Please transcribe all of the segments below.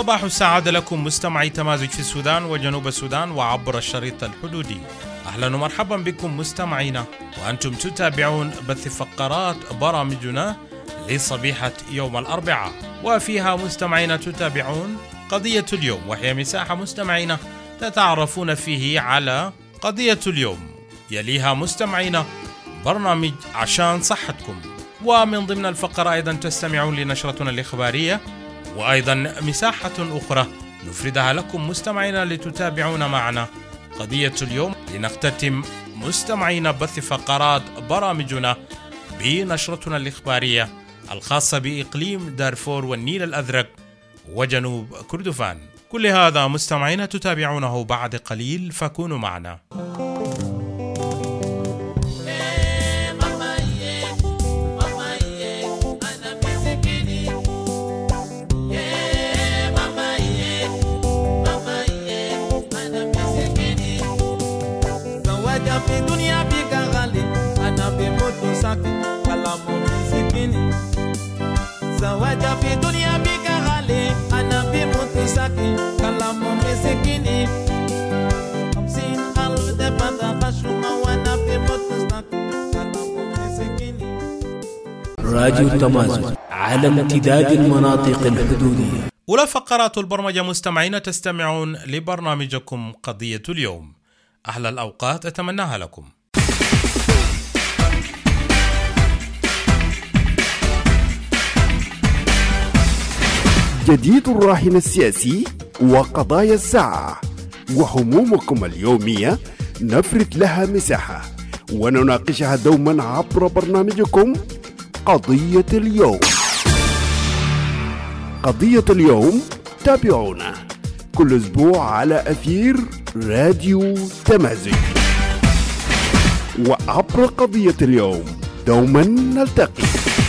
صباح السعادة لكم مستمعي تمازج في السودان وجنوب السودان وعبر الشريط الحدودي. أهلا ومرحبا بكم مستمعينا، وأنتم تتابعون بث فقرات برامجنا لصبيحة يوم الأربعاء، وفيها مستمعينا تتابعون قضية اليوم، وهي مساحة مستمعينا تتعرفون فيه على قضية اليوم. يليها مستمعينا برنامج عشان صحتكم، ومن ضمن الفقرة أيضا تستمعون لنشرتنا الإخبارية، وأيضا مساحة أخرى نفردها لكم مستمعينا لتتابعون معنا قضية اليوم، لنختتم مستمعينا بث فقرات برامجنا بنشرتنا الإخبارية الخاصة بإقليم دارفور والنيل الأزرق وجنوب كردفان. كل هذا مستمعينا تتابعونه بعد قليل، فكونوا معنا. في دنيا بيك غالي أنا بموت ساكن كلامه مسكيني. زواجا في دنيا بيك غالي أنا بموت ساكن كلامه مسكيني. 50,000 دفعة خشومة وأنا بموت ساكن كلامه مسكيني. راديو تمازج على امتداد المناطق الحدودية. أولى فقرات البرمجة مستمعين تستمعون لبرنامجكم قضية اليوم. أحلى الأوقات أتمناها لكم. جديد الراهن السياسي وقضايا الساعة وهمومكم اليومية نفرد لها مساحة ونناقشها دوما عبر برنامجكم قضية اليوم. قضية اليوم تابعونا كل أسبوع على أثير راديو تمازج، وعبر قضية اليوم دوما نلتقي.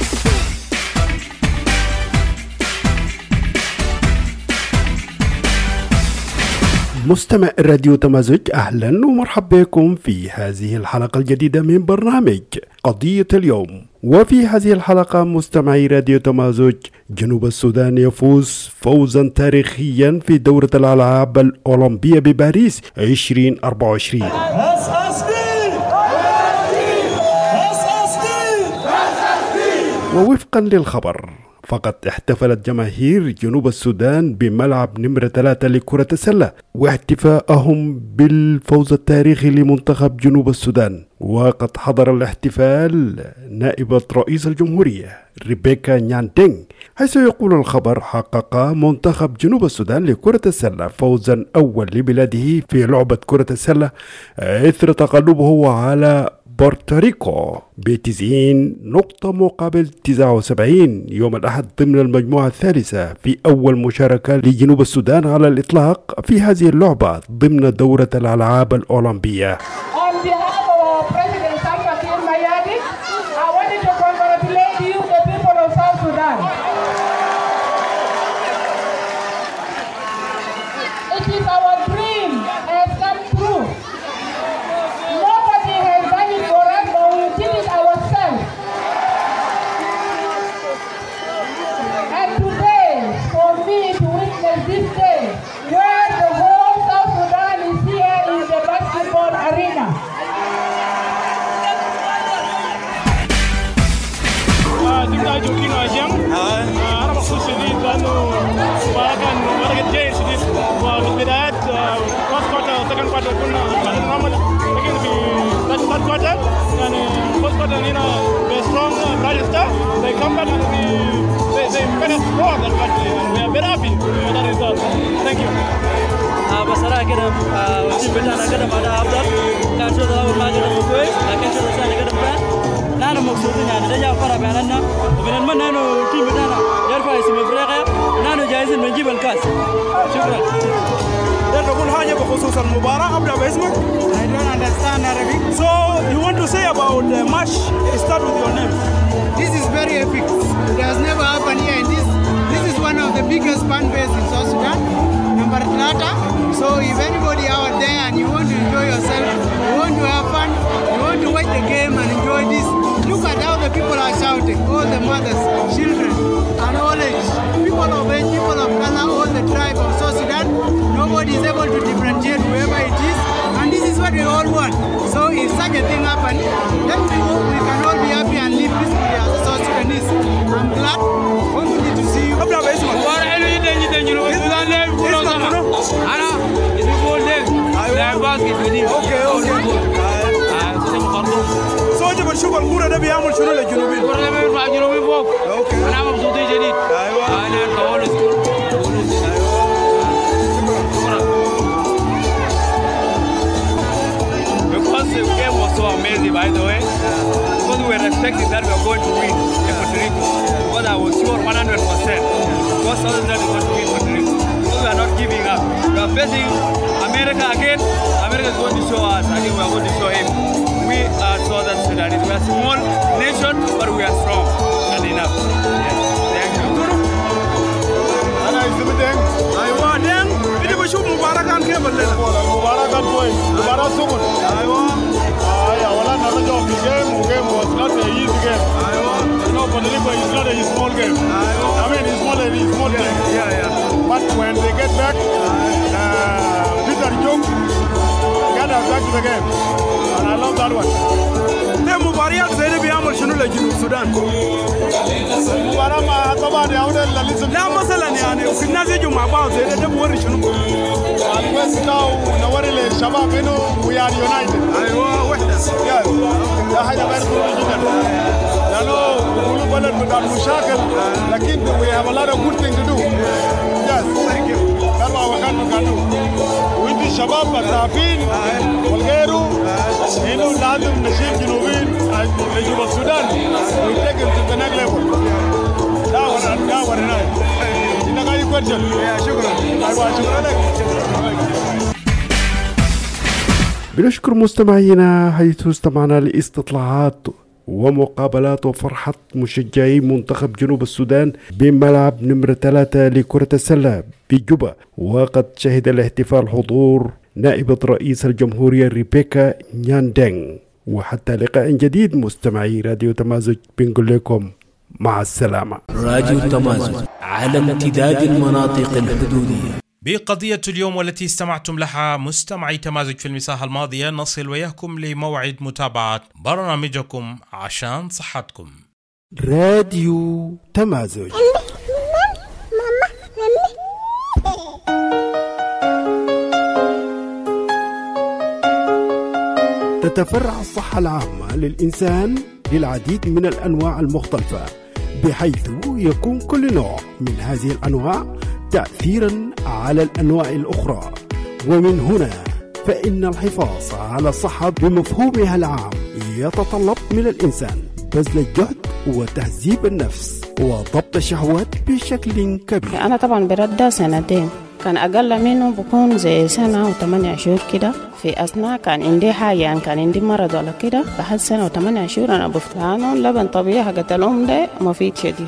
مستمع راديو تمازج، أهلا ومرحبا بكم في هذه الحلقة الجديدة من برنامج قضية اليوم. وفي هذه الحلقة مستمعي راديو تمازج، جنوب السودان يفوز فوزا تاريخيا في دورة الألعاب الأولمبية بباريس 2024. ووفقا للخبر فقد احتفلت جماهير جنوب السودان بملعب نمرة 3 لكرة السلة واحتفاءهم بالفوز التاريخي لمنتخب جنوب السودان. وقد حضر الاحتفال نائبة رئيس الجمهورية ريبيكا نيانتينغ، حيث يقول الخبر حقق منتخب جنوب السودان لكرة السلة فوزا أول لبلاده في لعبة كرة السلة إثر تغلبه على بورتوريكو ب90 نقطة مقابل 79 يوم الأحد ضمن المجموعة الثالثة في أول مشاركة لجنوب السودان على الإطلاق في هذه اللعبة ضمن دورة الألعاب الأولمبية. بصراحة كده التيم بتاعنا قدم أداء أفضل، كان شوط الأول ما قدم كويس، لكن الشوط الثاني قدم كويس. نحن مبسوطين يعني ده جاب فرح بيننا، وبنتمنى إنه التيم بتاعنا يرفع اسم إفريقيا، ونحن جاهزين بنجيب الكاس. شكرا. ده تقول حاجة بخصوص المباراة أبدأ باسمك؟ I don't understand Arabic. So you want to say about the match? Start with your name. This is very epic. It has never happened here in this. This is one of the biggest fan base in South Sudan. Number Plata. So if anybody out there and you want to enjoy yourself, you want to have fun, you want to watch the game and enjoy this, look at how the people are shouting. All the mothers, children, and all age, people of age, people of color, all the tribes. happen, then we can all be happy and live peacefully as a South Sudanese. I'm glad, hopefully to see you. صوتي بشوف الكورة ده بيعمل شنو للجنوبيين؟ الكورة ده بيرفع الجنوبيين فوق. أنا مبسوطين جديد. أيوة. أنا كولس. Because the game was so amazing, by the way. Because we were expecting that we were going to win in Puerto Rico. Because I was sure 100%. Because Southern Sudan is going to win Puerto Rico. Because we are not giving up. We are facing America again. America is going to show us. I think we are going to show him. We are Southern Sudanese. We are a small nation, but we are strong and enough. Yes. Thank you. أنا اسمي دينغ. أيوة دينغ. إني بشوف مباراة كان كيف الليلة. مباراة كان كويس. مباراة سخن. أيوة. أولا نرجع في game. Game was not an easy game. أيوة. You know, Puerto Rico is not a small game. أيوة. I mean, it's small game. Yeah. But when they get back, Peter Jung got us back to the game. And I love that one. ده مباريات زي دي بيعمل شنو لجنوب السودان؟ مباراة ما طبعا يا ولد لا مثلا يعني وفي الناس يجوا مع بعض زي ده بوري شنو؟ البس نوري للشباب انه وي ار يونايتد. ايوه وحدة. ده حاجة غير ضروري جدا. لأنه بيقولوا بلد بتاع المشاكل لكن we have a lot of good things to do. Yes, thank you. كلمة وكان مكانه. وانتي الشباب التعافين والغيره انه لازم نشيل جنوبين لجنوب السودان ونتقل to the next level. ده ورناي. إنك أي question. شكرا. أيوة شكرا لك. بنشكر مستمعينا حيث استمعنا لاستطلاعات ومقابلات وفرحة مشجعي منتخب جنوب السودان بملعب نمرة 3 لكرة السلة بجوبا. وقد شهد الاحتفال حضور نائبة رئيس الجمهورية ريبيكا نياندينغ. وحتى لقاء جديد مستمعي راديو تمازج بنقول لكم مع السلامة. راديو تمازج على امتداد المناطق الحدودية. بقضية اليوم والتي استمعتم لها مستمعي تمازج في المساحة الماضية نصل وياكم لموعد متابعة برنامجكم عشان صحتكم. راديو تمازج. تتفرع الصحة العامة للإنسان للعديد من الأنواع المختلفة، بحيث يكون كل نوع من هذه الأنواع تأثيرا على الأنواع الأخرى. ومن هنا فإن الحفاظ على الصحة بمفهومها العام يتطلب من الإنسان بذل الجهد وتهذيب النفس وضبط الشهوات بشكل كبير. أنا طبعا برد 2 كان أقل منه بكون زي 1 و8 شهور كده. في أثناء كان عندي حاجة يعني كان عندي مرض ولا كده بعد 1 و8 شهور أنا بفتانه لبن طبيعي حقت الأم ده مفيد شديد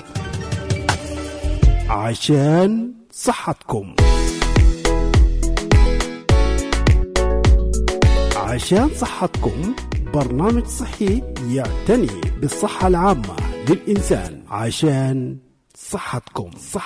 عشان صحتكم. عشان صحتكم برنامج صحي يعتني بالصحة العامة للإنسان. عشان صحتكم.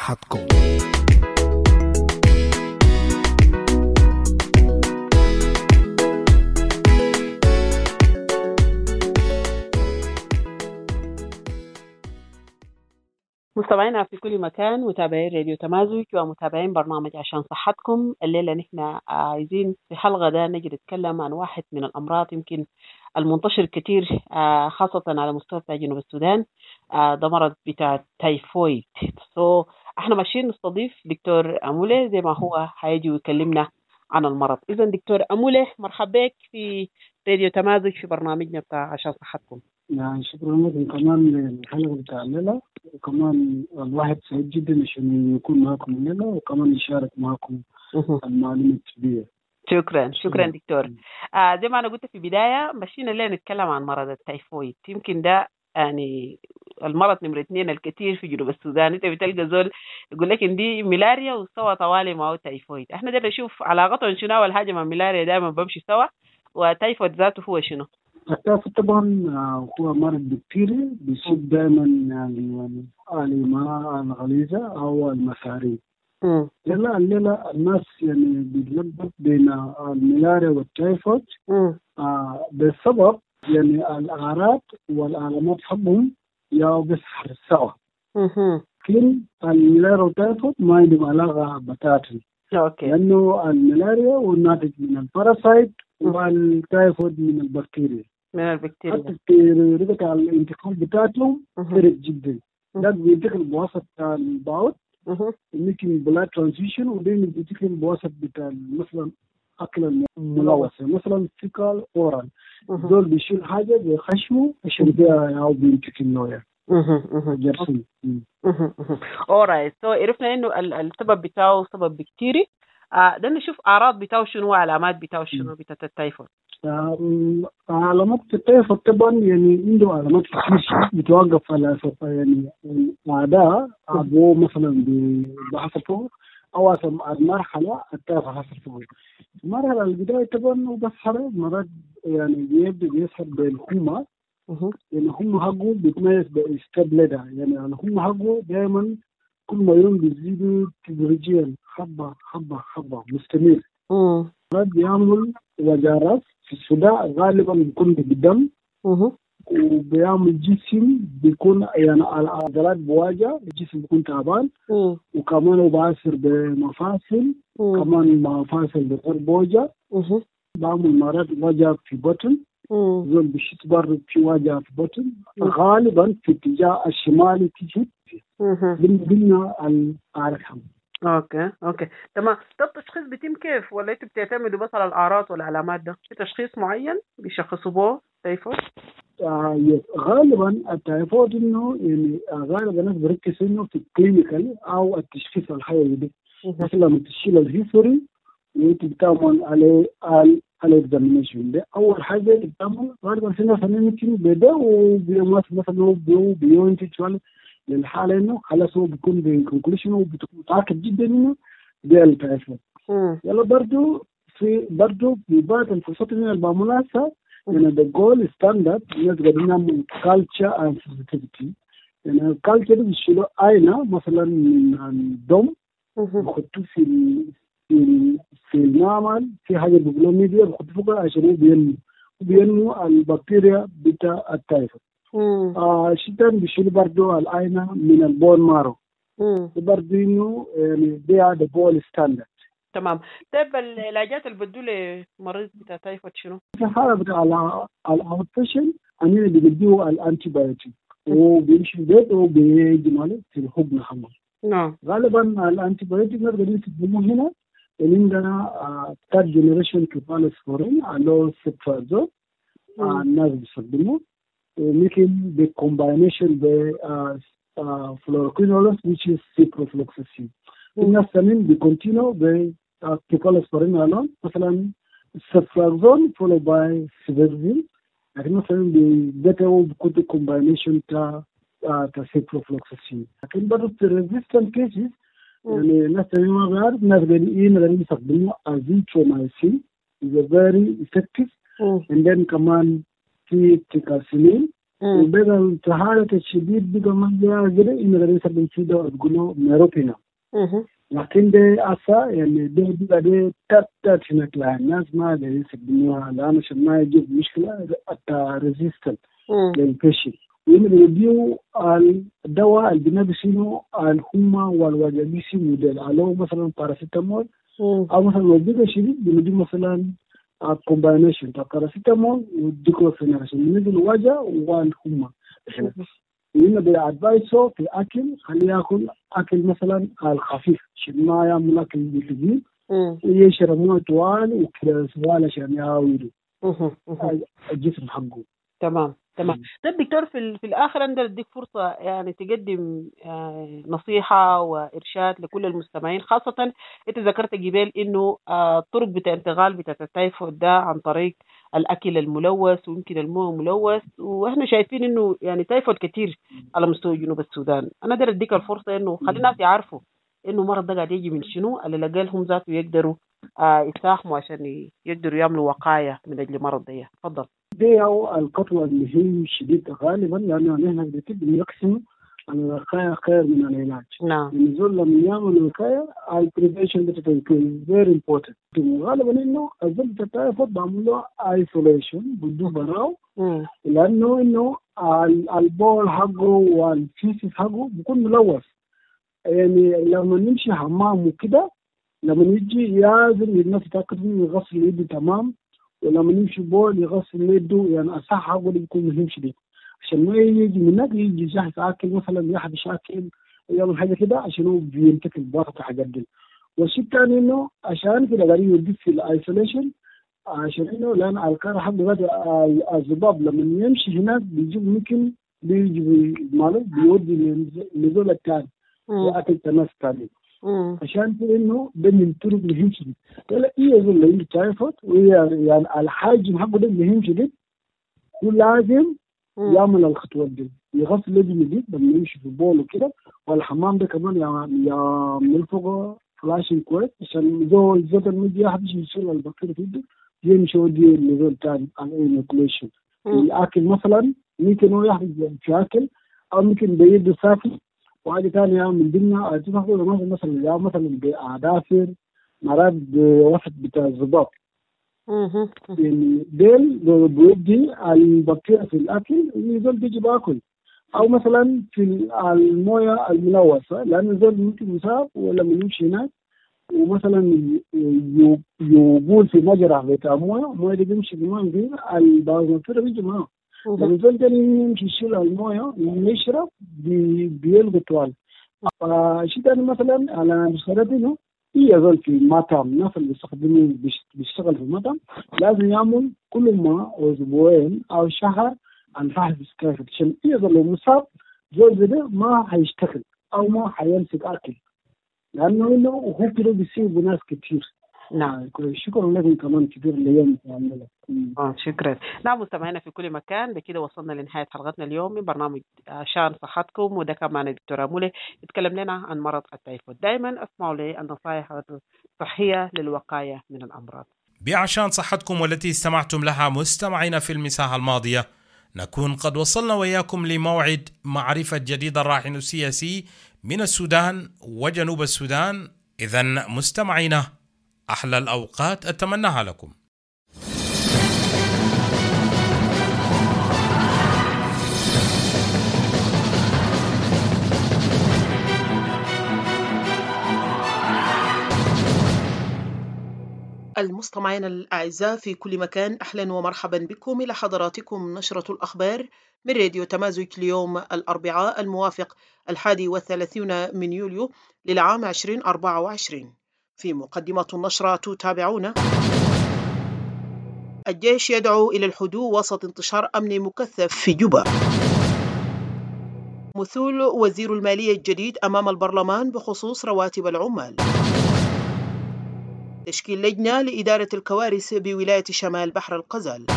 مستمعينا في كل مكان، متابعين راديو تمازج ومتابعين برنامج عشان صحتكم. الليلة نحن عايزين في حلقة ده نجي نتكلم عن واحد من الأمراض يمكن المنتشر كتير خاصة على مستوى جنوب السودان، ده مرض بتاع تايفويد. احنا ماشيين نستضيف دكتور أمولي زي ما هو هيجي ويكلمنا عن المرض. إذن دكتور أمولي مرحبا بك في راديو تمازج في برنامجنا بتاع عشان صحتكم. يعني شكرا لكم كمان للحلقة بتاع الليلة، وكمان الواحد سعيد جدا عشان يكون معكم الليلة وكمان يشارك معكم المعلومات الطبية. شكرا دكتور. زي ما أنا قلت في بداية مشينا الليلة نتكلم عن مرض التايفويد. يمكن ده يعني المرض نمرة 2 الكثير في جنوب السودان. انت بتلقى زول يقول لك ان دي ملاريا وسوا طوالي معه تايفويد. احنا ده نشوف علاقتهم شنو. اول حاجه مع ملاريا دائما بمشي سوا، وتايفويد ذاته هو شنو؟ التايفويد طبعا هو مرض بكتيري بيصيب دائما يعني الماء الغليظه او المساري. الليلة الناس يعني بيتلخبط بين الملاريا والتايفويد بسبب يعني الأعراض والعلامات حقهم يا بيظهر سوا. لكن الملاريا والتايفود ما عندهم علاقة بتاتا. اوكي. لأنه الملاريا والناتج من الباراسايت والتايفود من البكتيريا. حتى طريقة الانتقال بتاعتهم فرق جدا. ده بينتقل بواسطة الباول ممكن بلاد ترانزيشن، ودين بينتقل بواسطة بتاع مثلا أكل الملوثة مثلا فيكال أورال. دول بيشيل حاجة بخشمه عشان بيها أو بينتقل نوعه. جرسون. alright. so عرفنا إنه السبب بتاعه سبب بكتيري. ده نشوف أعراض بتاعه شنو وعلامات بتاعه شنو بتاعت التايفود. علامات التايفود طبعا يعني عنده علامات كتير بتوقف على يعني أعداء أبوه مثلا بحصل أو المرحلة التايفود حصل فوق. المرحلة البداية طبعا وبسحر مرات يعني بيسحر بالحمى. يعني هم حقه بيتميز باستابلدا، يعني هم حقه دائما كل ما يوم بيزيدوا تدريجيا حبة مستمر. مرات بيعمل وجارات في الصداع غالبا بيكون بالدم. وبيعمل جسم بيكون يعني العضلات بواجع، الجسم بيكون تعبان. وكمان هو بيأثر بمفاصل، كمان مفاصل بيصير بوجع. بعمل مرات وجع في بطن. زول بيشت برضه في وجع في بطن، غالبا في اتجاه الشمالي تيجي بينا الأرحم. اوكي تمام. طب التشخيص بيتم كيف، ولا انتوا بتعتمدوا بس على الاعراض والعلامات؟ ده في تشخيص معين بيشخصوا به تايفود؟ غالبا التايفود انه يعني غالبا الناس بركز انه في الكلينيكال او التشخيص الحيوي ده. مثلا تشيل الهيستوري وانت بتعمل عليه الاكزامينيشن ده. اول حاجه بتعمل غالبا في ناس ممكن بدا مثلا هو بيونتج للحاله انه خلاص هو بيكون بكونكلوشن ومتاكد جدا انه ده التايفود. يلا برضه في بعض الفحوصات من المعمولات يعني the gold standard الناس قاعدين نعمل culture and sensitivity. يعني الكالتشر بيشيلوا عينه مثلا من الدم بيحطوه في المعمل في حاجه بيقولوا ميديا بيحطوه فوقها عشان بينمو البكتيريا بتاع التايفود. الشيطان بيشيل برضه العينه من البون مارو برضه انه يعني they are the gold standard. تمام. طيب العلاجات اللي بدوا لمريض بتاع تايفود شنو؟ في حالة بتاع الاوتبيشن أننا بنديه الانتي بايوتيك وبيمشي البيت وبيجي ماله في الحضن حمل. نعم. غالبا الانتي بايوتيك نقدر نستخدمه هنا اللي عندنا ثيرد جنريشن كيفالوسبورين اللي سيبترازول الناس بيستخدموه ممكن بالكومباينيشن ب فلوروكينولوس which is ciprofloxacin. الناس ثانيين بيكونتينو بكيفالوسبورين الون مثلا سيبترازول فولو باي سيفيرزين. لكن مثلا بيبدأوا بكل كومباينيشن تا سيبروفلوكساسين. لكن برضه في resistant cases يعني الناس اللي ما بيعرف الناس قاعدين يستخدموا azithromycin is a very effective. and then كمان في تيكاسيلين. وبعد في حالة الشديد بقى ما بيقدر إنه قاعدين يستخدموا فيه دواء بيقولوا ميروبينا. لكن ده أصلا يعني ده بقى ده تاتشنك الناس ما قاعدين يستخدموها لأن عشان ما يجيب مشكلة resistant للبيشن. يمدوا الدواء اللي بنبسينه الحمى والوجع موديل على مثلا باراسيتامول أو مثلا لو بيجي شديد بندي مثلا كومباينيشن تاع باراسيتامول وديكلوفيناك عشان بندي الوجع والحمى. هنا بأدفايسه في أكل خليه يأكل أكل مثلا الخفيف عشان ما يعمل أكل بالثقيل ويشرب مويه طوال وكذا سوال عشان يعاودوا الجسم حقه. تمام. طيب دكتور في الآخر عندنا نديك فرصة يعني تقدم نصيحة وإرشاد لكل المستمعين، خاصة أنت ذكرت جبال إنه طرق بتاع انتقال بتاع التايفود ده عن طريق الأكل الملوث ويمكن المويه ملوث، وإحنا شايفين إنه يعني تايفود كتير على مستوى جنوب السودان. أنا داير أديك الفرصة إنه خلي الناس يعرفوا إنه مرض ده قاعد يجي من شنو اللي لقالهم ذاته يقدروا يساهموا عشان يقدروا يعملوا وقاية من أجل مرض ده. تفضل. دي أو القطوة اللي هي شديدة غالبا لأنه نحن بنقسم الوقاية خير من العلاج. نعم. الزول لما يعمل وقاية البريفنشن بتكون very important. غالبا إنه الزول بتتعرف بعمل له isolation بدو براو لأنه إنه البول حقه والفيسيس حقه بيكون ملوث. يعني لما نمشي حمام وكده لما يجي لازم الناس يتأكد إنه يغسل يده تمام، ولما نمشي بول يغسل يده، يعني الصحة حقه بيكون مهم شديد عشان ما يجي من هناك يجي جاهز أكل مثلا يحبش أكل يعمل حاجة كده عشان هو بينتقل الضغط حاجات دي. والشيء الثاني إنه عشان كده قاعدين يوديه في الأيسوليشن عشان إنه لأن الكار حق الذباب لما يمشي هناك بيجيب ممكن بيجي ماله بيودي للنزول الثاني وأكل تناس ثاني عشان كده إنه ده من طرق مهم شديد. ولا يزول اللي عنده تايفود يعني الحاجم حقه ده مهم شديد ولازم يعمل الخطوات دي، يغسل يده جديد لما يمشي في البول وكده، والحمام ده كمان يعمل فوقه فلاشين كويس عشان زول الميديا حد يشيل البكتيريا في يده يمشي ودي لزول تاني على الانوكوليشن. الأكل مثلا ممكن هو يحفظ في أكل أو ممكن بيده ساكن وحاجة تانية من ضمنها مثلا بأعدافر مرات بوسط بتاع الضباب. يعني ديل بيدي البكتيريا في الأكل يزول بيجي باكل، أو مثلا في الموية الملوثة لأن الزول ممكن يصاب ولما يمشي هناك ومثلا يبول في مجرى بتاع موية دي بيمشي بالموية دي البكتيريا بيجي معاه. لما الزول ده يمشي يشيل الموية يشرب بيلقى طوال. شيء تاني مثلا على مستندينه يزول في مطعم، الناس اللي بيستخدموا بيشتغل في المطعم لازم يعمل كل ما أسبوعين أو شهر عن فحص كيف عشان يزول لو مصاب زول ده ما هيشتغل أو ما هيمسك أكل لأنه هو كده بيصيب ناس كتير. نعم. شكرا لكم كمان كثير اليوم. شكرا. نعم مستمعينا في كل مكان، بكده وصلنا لنهاية حلقتنا اليوم من برنامج عشان صحتكم، وده كان معنا دكتورة مولي يتكلم لنا عن مرض التايفود. دائما اسمعوا لي النصائح الصحية للوقاية من الأمراض. بعشان صحتكم والتي استمعتم لها مستمعينا في المساحة الماضية، نكون قد وصلنا وإياكم لموعد معرفة جديد الراحل السياسي من السودان وجنوب السودان. إذن مستمعينا أحلى الأوقات أتمناها لكم. المستمعين الأعزاء في كل مكان، أهلا ومرحبا بكم إلى حضراتكم نشرة الأخبار من راديو تمازج اليوم الأربعاء الموافق 31 من يوليو للعام 2024. في مقدمة النشرة تتابعون: الجيش يدعو إلى الهدوء وسط انتشار أمني مكثف في جوبا. مثول وزير المالية الجديد أمام البرلمان بخصوص رواتب العمال. تشكيل لجنة لإدارة الكوارث بولاية شمال بحر الغزال.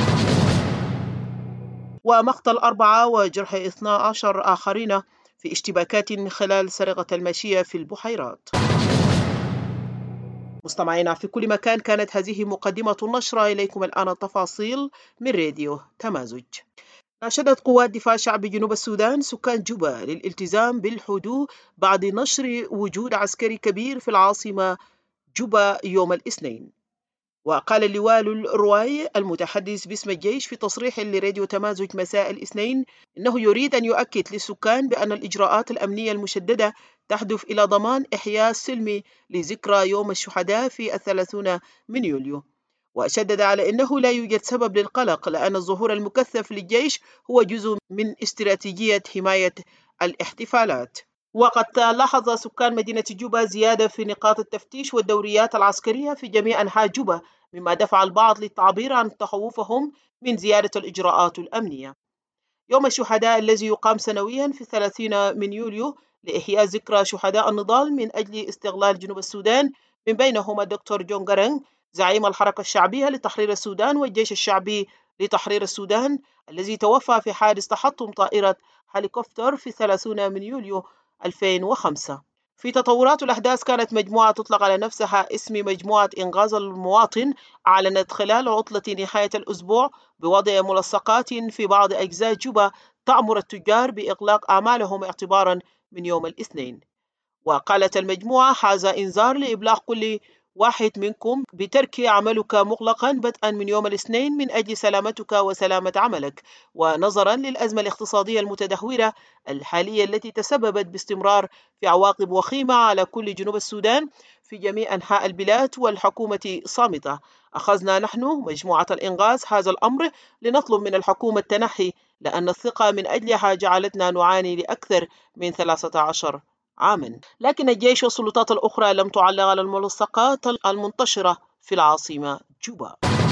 ومقتل 4 وجرح 12 آخرين في اشتباكات خلال سرقة الماشية في البحيرات. مستمعينا في كل مكان، كانت هذه مقدمة النشرة. إليكم الآن التفاصيل من راديو تمازج. ناشدت قوات دفاع شعب جنوب السودان سكان جوبا للالتزام بالهدوء بعد نشر وجود عسكري كبير في العاصمة جوبا يوم الاثنين. وقال اللواء الرواي المتحدث باسم الجيش في تصريح لراديو تمازج مساء الاثنين إنه يريد أن يؤكد للسكان بأن الإجراءات الأمنية المشددة تهدف إلى ضمان إحياء سلمي لذكرى يوم الشهداء في 30 من يوليو. وشدد على أنه لا يوجد سبب للقلق لأن الظهور المكثف للجيش هو جزء من استراتيجية حماية الاحتفالات. وقد لاحظ سكان مدينة جوبا زيادة في نقاط التفتيش والدوريات العسكرية في جميع أنحاء جوبا، مما دفع البعض للتعبير عن تخوفهم من زيادة الإجراءات الأمنية. يوم الشهداء الذي يقام سنويا في 30 من يوليو لإحياء ذكرى شهداء النضال من أجل استقلال جنوب السودان، من بينهم الدكتور جون غارنغ زعيم الحركة الشعبية لتحرير السودان والجيش الشعبي لتحرير السودان، الذي توفى في حادث تحطم طائرة هليكوبتر في 30 من يوليو 2005. في تطورات الأحداث، كانت مجموعة تطلق على نفسها اسم مجموعة إنقاذ المواطن أعلنت خلال عطلة نهاية الأسبوع بوضع ملصقات في بعض أجزاء جوبا تأمر التجار بإغلاق أعمالهم اعتبارا من يوم الاثنين. وقالت المجموعة: هذا إنذار لإبلاغ كل واحد منكم بترك عملك مغلقا بدءا من يوم الاثنين من أجل سلامتك وسلامة عملك، ونظرا للأزمة الاقتصادية المتدهورة الحالية التي تسببت باستمرار في عواقب وخيمة على كل جنوب السودان في جميع أنحاء البلاد والحكومة صامتة، أخذنا نحن مجموعة الإنقاذ هذا الأمر لنطلب من الحكومة التنحي، لأن الثقة من أجلها جعلتنا نعاني لأكثر من 13 عاما. لكن الجيش والسلطات الأخرى لم تعلق على الملصقات المنتشرة في العاصمة جوبا.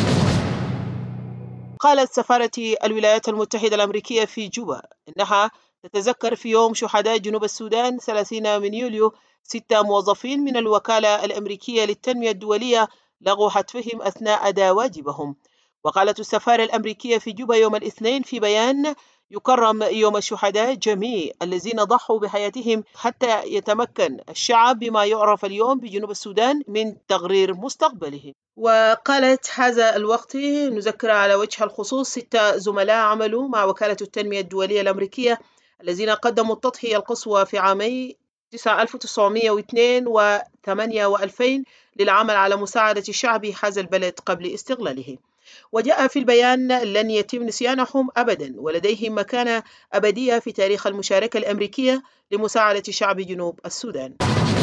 قالت سفارة الولايات المتحدة الأمريكية في جوبا إنها تتذكر في يوم شهداء جنوب السودان 30 من يوليو 6 موظفين من الوكالة الأمريكية للتنمية الدولية لغوا حتفهم أثناء أداء واجبهم. وقالت السفارة الأمريكية في جوبا يوم الاثنين في بيان: يكرم يوم الشهداء جميع الذين ضحوا بحياتهم حتى يتمكن الشعب بما يعرف اليوم بجنوب السودان من تغيير مستقبله. وقالت: هذا الوقت نذكر على وجه الخصوص 6 زملاء عملوا مع وكالة التنمية الدولية الأمريكية الذين قدموا التضحية القصوى في عامي 1902 و8 و2000 للعمل على مساعدة شعب هذا البلد قبل استغلاله. وجاء في البيان: لن يتم نسيانهم أبدا، ولديهم مكانة أبدية في تاريخ المشاركة الأمريكية لمساعدة شعب جنوب السودان.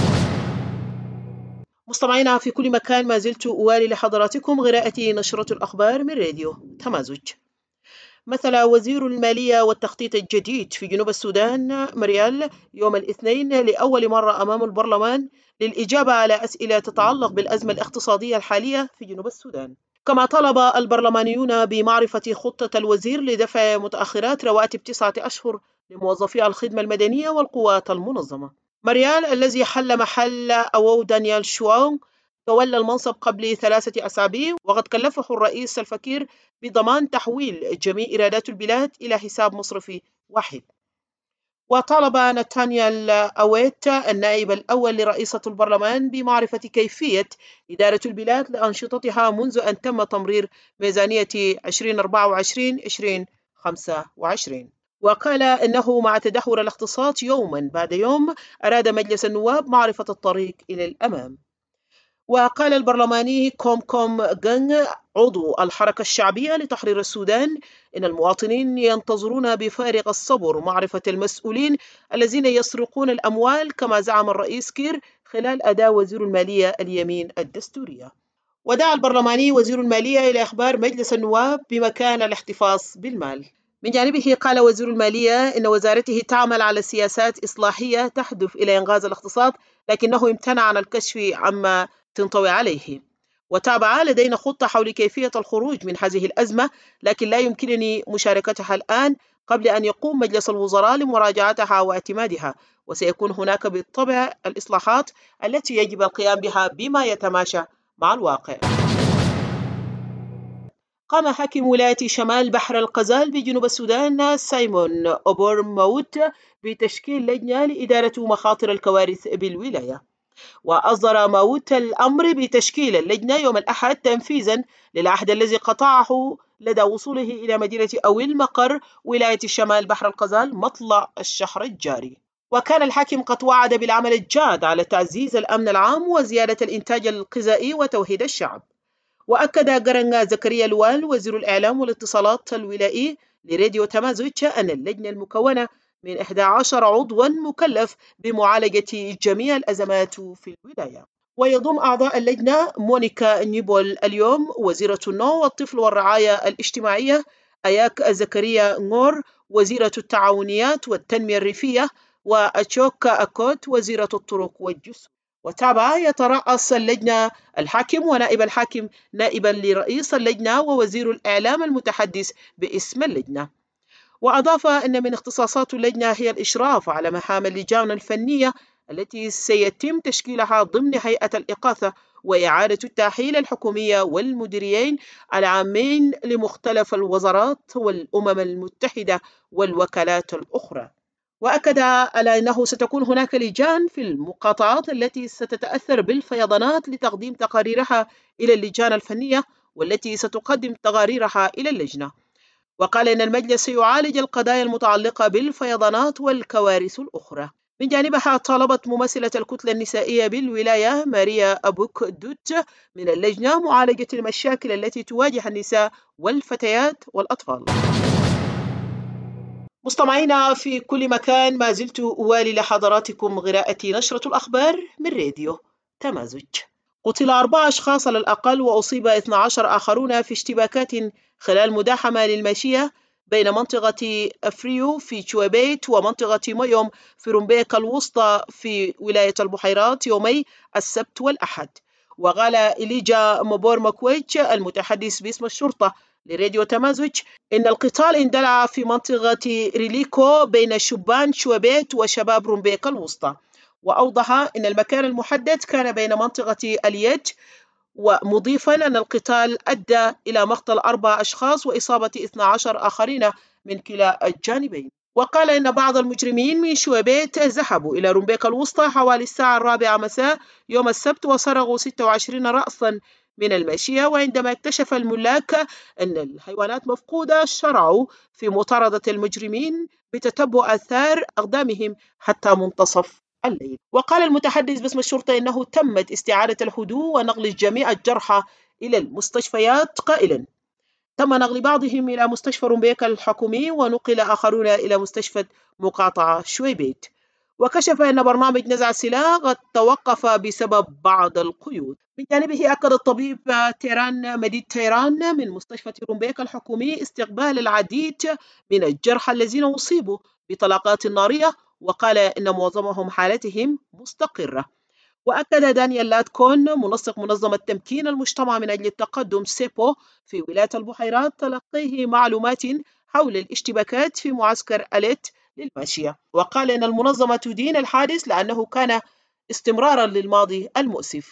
مستمعينا في كل مكان، ما زلت أوالي لحضراتكم قراءة نشرة الأخبار من راديو تمازج. مثل وزير المالية والتخطيط الجديد في جنوب السودان مريال يوم الاثنين لأول مرة أمام البرلمان للإجابة على أسئلة تتعلق بالأزمة الاقتصادية الحالية في جنوب السودان. كما طلب البرلمانيون بمعرفة خطة الوزير لدفع متأخرات رواتب 9 أشهر لموظفي الخدمة المدنية والقوات المنظمة. مريال الذي حل محل أوو دانيال شواو تولى المنصب قبل 3 أسابيع، وقد كلفه الرئيس سلفا كير بضمان تحويل جميع إيرادات البلاد إلى حساب مصرفي واحد. وطالب نتانيال أويت النائب الأول لرئيسة البرلمان بمعرفة كيفية إدارة البلاد لأنشطتها منذ أن تم تمرير ميزانية 2024-2025. وقال إنه مع تدهور الاقتصاد يوما بعد يوم أراد مجلس النواب معرفة الطريق إلى الأمام. وقال البرلماني كوم جنج عضو الحركة الشعبية لتحرير السودان إن المواطنين ينتظرون بفارغ الصبر معرفة المسؤولين الذين يسرقون الأموال كما زعم الرئيس كير خلال أداء وزير المالية اليمين الدستورية. ودعا البرلماني وزير المالية إلى إخبار مجلس النواب بمكان الاحتفاظ بالمال. من جانبه قال وزير المالية إن وزارته تعمل على سياسات إصلاحية تهدف إلى إنقاذ الاقتصاد، لكنه امتنع عن الكشف عما تنطوي عليه. وتابع: لدينا خطة حول كيفية الخروج من هذه الأزمة، لكن لا يمكنني مشاركتها الآن قبل أن يقوم مجلس الوزراء لمراجعتها واعتمادها، وسيكون هناك بالطبع الإصلاحات التي يجب القيام بها بما يتماشى مع الواقع. قام حاكم ولاية شمال بحر الغزال بجنوب السودان سايمون أوبور موت بتشكيل لجنة لإدارة مخاطر الكوارث بالولاية. وأصدر ماوت الأمر بتشكيل اللجنة يوم الأحد تنفيذا للعهد الذي قطعه لدى وصوله إلى مدينة أويل مقر ولاية الشمال بحر الغزال مطلع الشهر الجاري. وكان الحاكم قد وعد بالعمل الجاد على تعزيز الأمن العام وزيادة الإنتاج الغذائي وتوحيد الشعب. وأكد قرنغا زكريا لوال وزير الإعلام والاتصالات الولائي لراديو تمازج أن اللجنة المكونة من 11 عضوا مكلف بمعالجة جميع الأزمات في الولاية. ويضم أعضاء اللجنة مونيكا نيبول اليوم وزيرة النوم والطفل والرعاية الاجتماعية، أياك زكريا نور وزيرة التعاونيات والتنمية الريفية، وأتشوكا أكوت وزيرة الطرق والجسر. وتابع يترأس اللجنة الحاكم ونائب الحاكم نائبا لرئيس اللجنة ووزير الإعلام المتحدث باسم اللجنة. وأضاف أن من اختصاصات اللجنة هي الإشراف على مهام اللجان الفنية التي سيتم تشكيلها ضمن هيئة الإغاثة وإعادة التأهيل الحكومية والمديريين العامين لمختلف الوزارات والأمم المتحدة والوكالات الأخرى. وأكد على أنه ستكون هناك لجان في المقاطعات التي ستتأثر بالفيضانات لتقديم تقاريرها إلى اللجان الفنية والتي ستقدم تقاريرها إلى اللجنة. وقال إن المجلس سيعالج القضايا المتعلقة بالفيضانات والكوارث الأخرى. من جانبها طالبت ممثلة الكتلة النسائية بالولاية ماريا أبوك دوت من اللجنة معالجة المشاكل التي تواجه النساء والفتيات والأطفال. مستمعينا في كل مكان، ما زلت أوالي لحضراتكم قراءة نشرة الأخبار من راديو تمازج. قتل 4 أشخاص على الأقل وأصيب 12 آخرون في اشتباكات خلال مداحمة للماشية بين منطقة أفريو في تشوابيت ومنطقة ميوم في رومبيك الوسطى في ولاية البحيرات يومي السبت والأحد. وقال إليجا مبور مكويتش المتحدث باسم الشرطة لراديو تمازج إن القتال اندلع في منطقة ريليكو بين شبان تشوابيت وشباب رومبيك الوسطى. وأوضح أن المكان المحدد كان بين منطقة اليج، ومضيفا أن القتال أدى إلى مقتل 4 أشخاص وإصابة 12 آخرين من كلا الجانبين. وقال إن بعض المجرمين من شوابيت ذهبوا إلى رومبيك الوسطى حوالي الساعة 4 مساء يوم السبت وسرقوا 26 رأسا من الماشية، وعندما اكتشف الملاك أن الحيوانات مفقودة شرعوا في مطاردة المجرمين بتتبع آثار أقدامهم حتى منتصف الليل. وقال المتحدث باسم الشرطة إنه تمت استعادة الهدوء ونقل جميع الجرحى إلى المستشفيات، قائلا تم نقل بعضهم إلى مستشفى رومبيك الحكومي ونقل آخرون إلى مستشفى مقاطعة شويبيت. وكشف أن برنامج نزع السلاح قد توقف بسبب بعض القيود. من جانبه أكد الطبيب تيران مديد تيران من مستشفى رومبيك الحكومي استقبال العديد من الجرحى الذين أصيبوا بطلقات نارية، وقال إن معظمهم حالتهم مستقرة. وأكد دانيال لاتكون منسق منظمة تمكين المجتمع من أجل التقدم سيبو في ولاية البحيرات تلقيه معلومات حول الاشتباكات في معسكر أليت للماشية، وقال إن المنظمة تدين الحادث لأنه كان استمرارا للماضي المؤسف.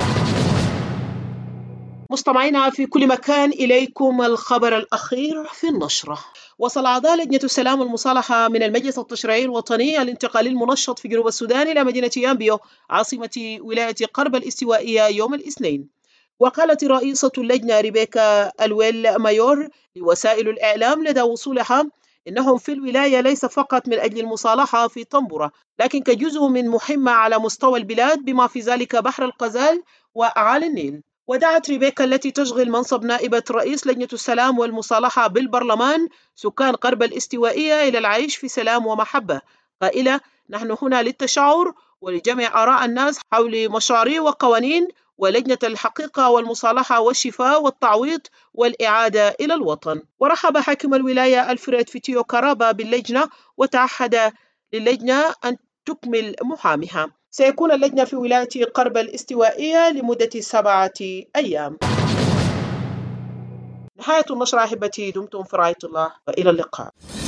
مستمعينا في كل مكان، إليكم الخبر الأخير في النشرة. وصل أعضاء لجنة السلام والمصالحة من المجلس التشريعي الوطني الانتقالي المنشط في جنوب السودان إلى مدينة يامبيو عاصمة ولاية قرب الاستوائية يوم الاثنين. وقالت رئيسة اللجنة ريبيكا الويل مايور لوسائل الإعلام لدى وصولها إنهم في الولاية ليس فقط من أجل المصالحة في طنبورة، لكن كجزء من مهمة على مستوى البلاد بما في ذلك بحر القزال وأعالي النيل. ودعت ريبيكا التي تشغل منصب نائبة رئيس لجنة السلام والمصالحة بالبرلمان سكان قرب الاستوائية إلى العيش في سلام ومحبة، قائلة نحن هنا للتشاور ولجمع آراء الناس حول مشاريع وقوانين ولجنة الحقيقة والمصالحة والشفاء والتعويض والإعادة إلى الوطن. ورحب حاكم الولاية ألفريد فيتيو كارابا باللجنة وتعهد للجنة أن تكمل مهامها. سيكون اللجنة في ولاية قرب الاستوائية لمدة 7 أيام. نهاية النشرة أحبتي، دمتم في رعاية الله وإلى اللقاء.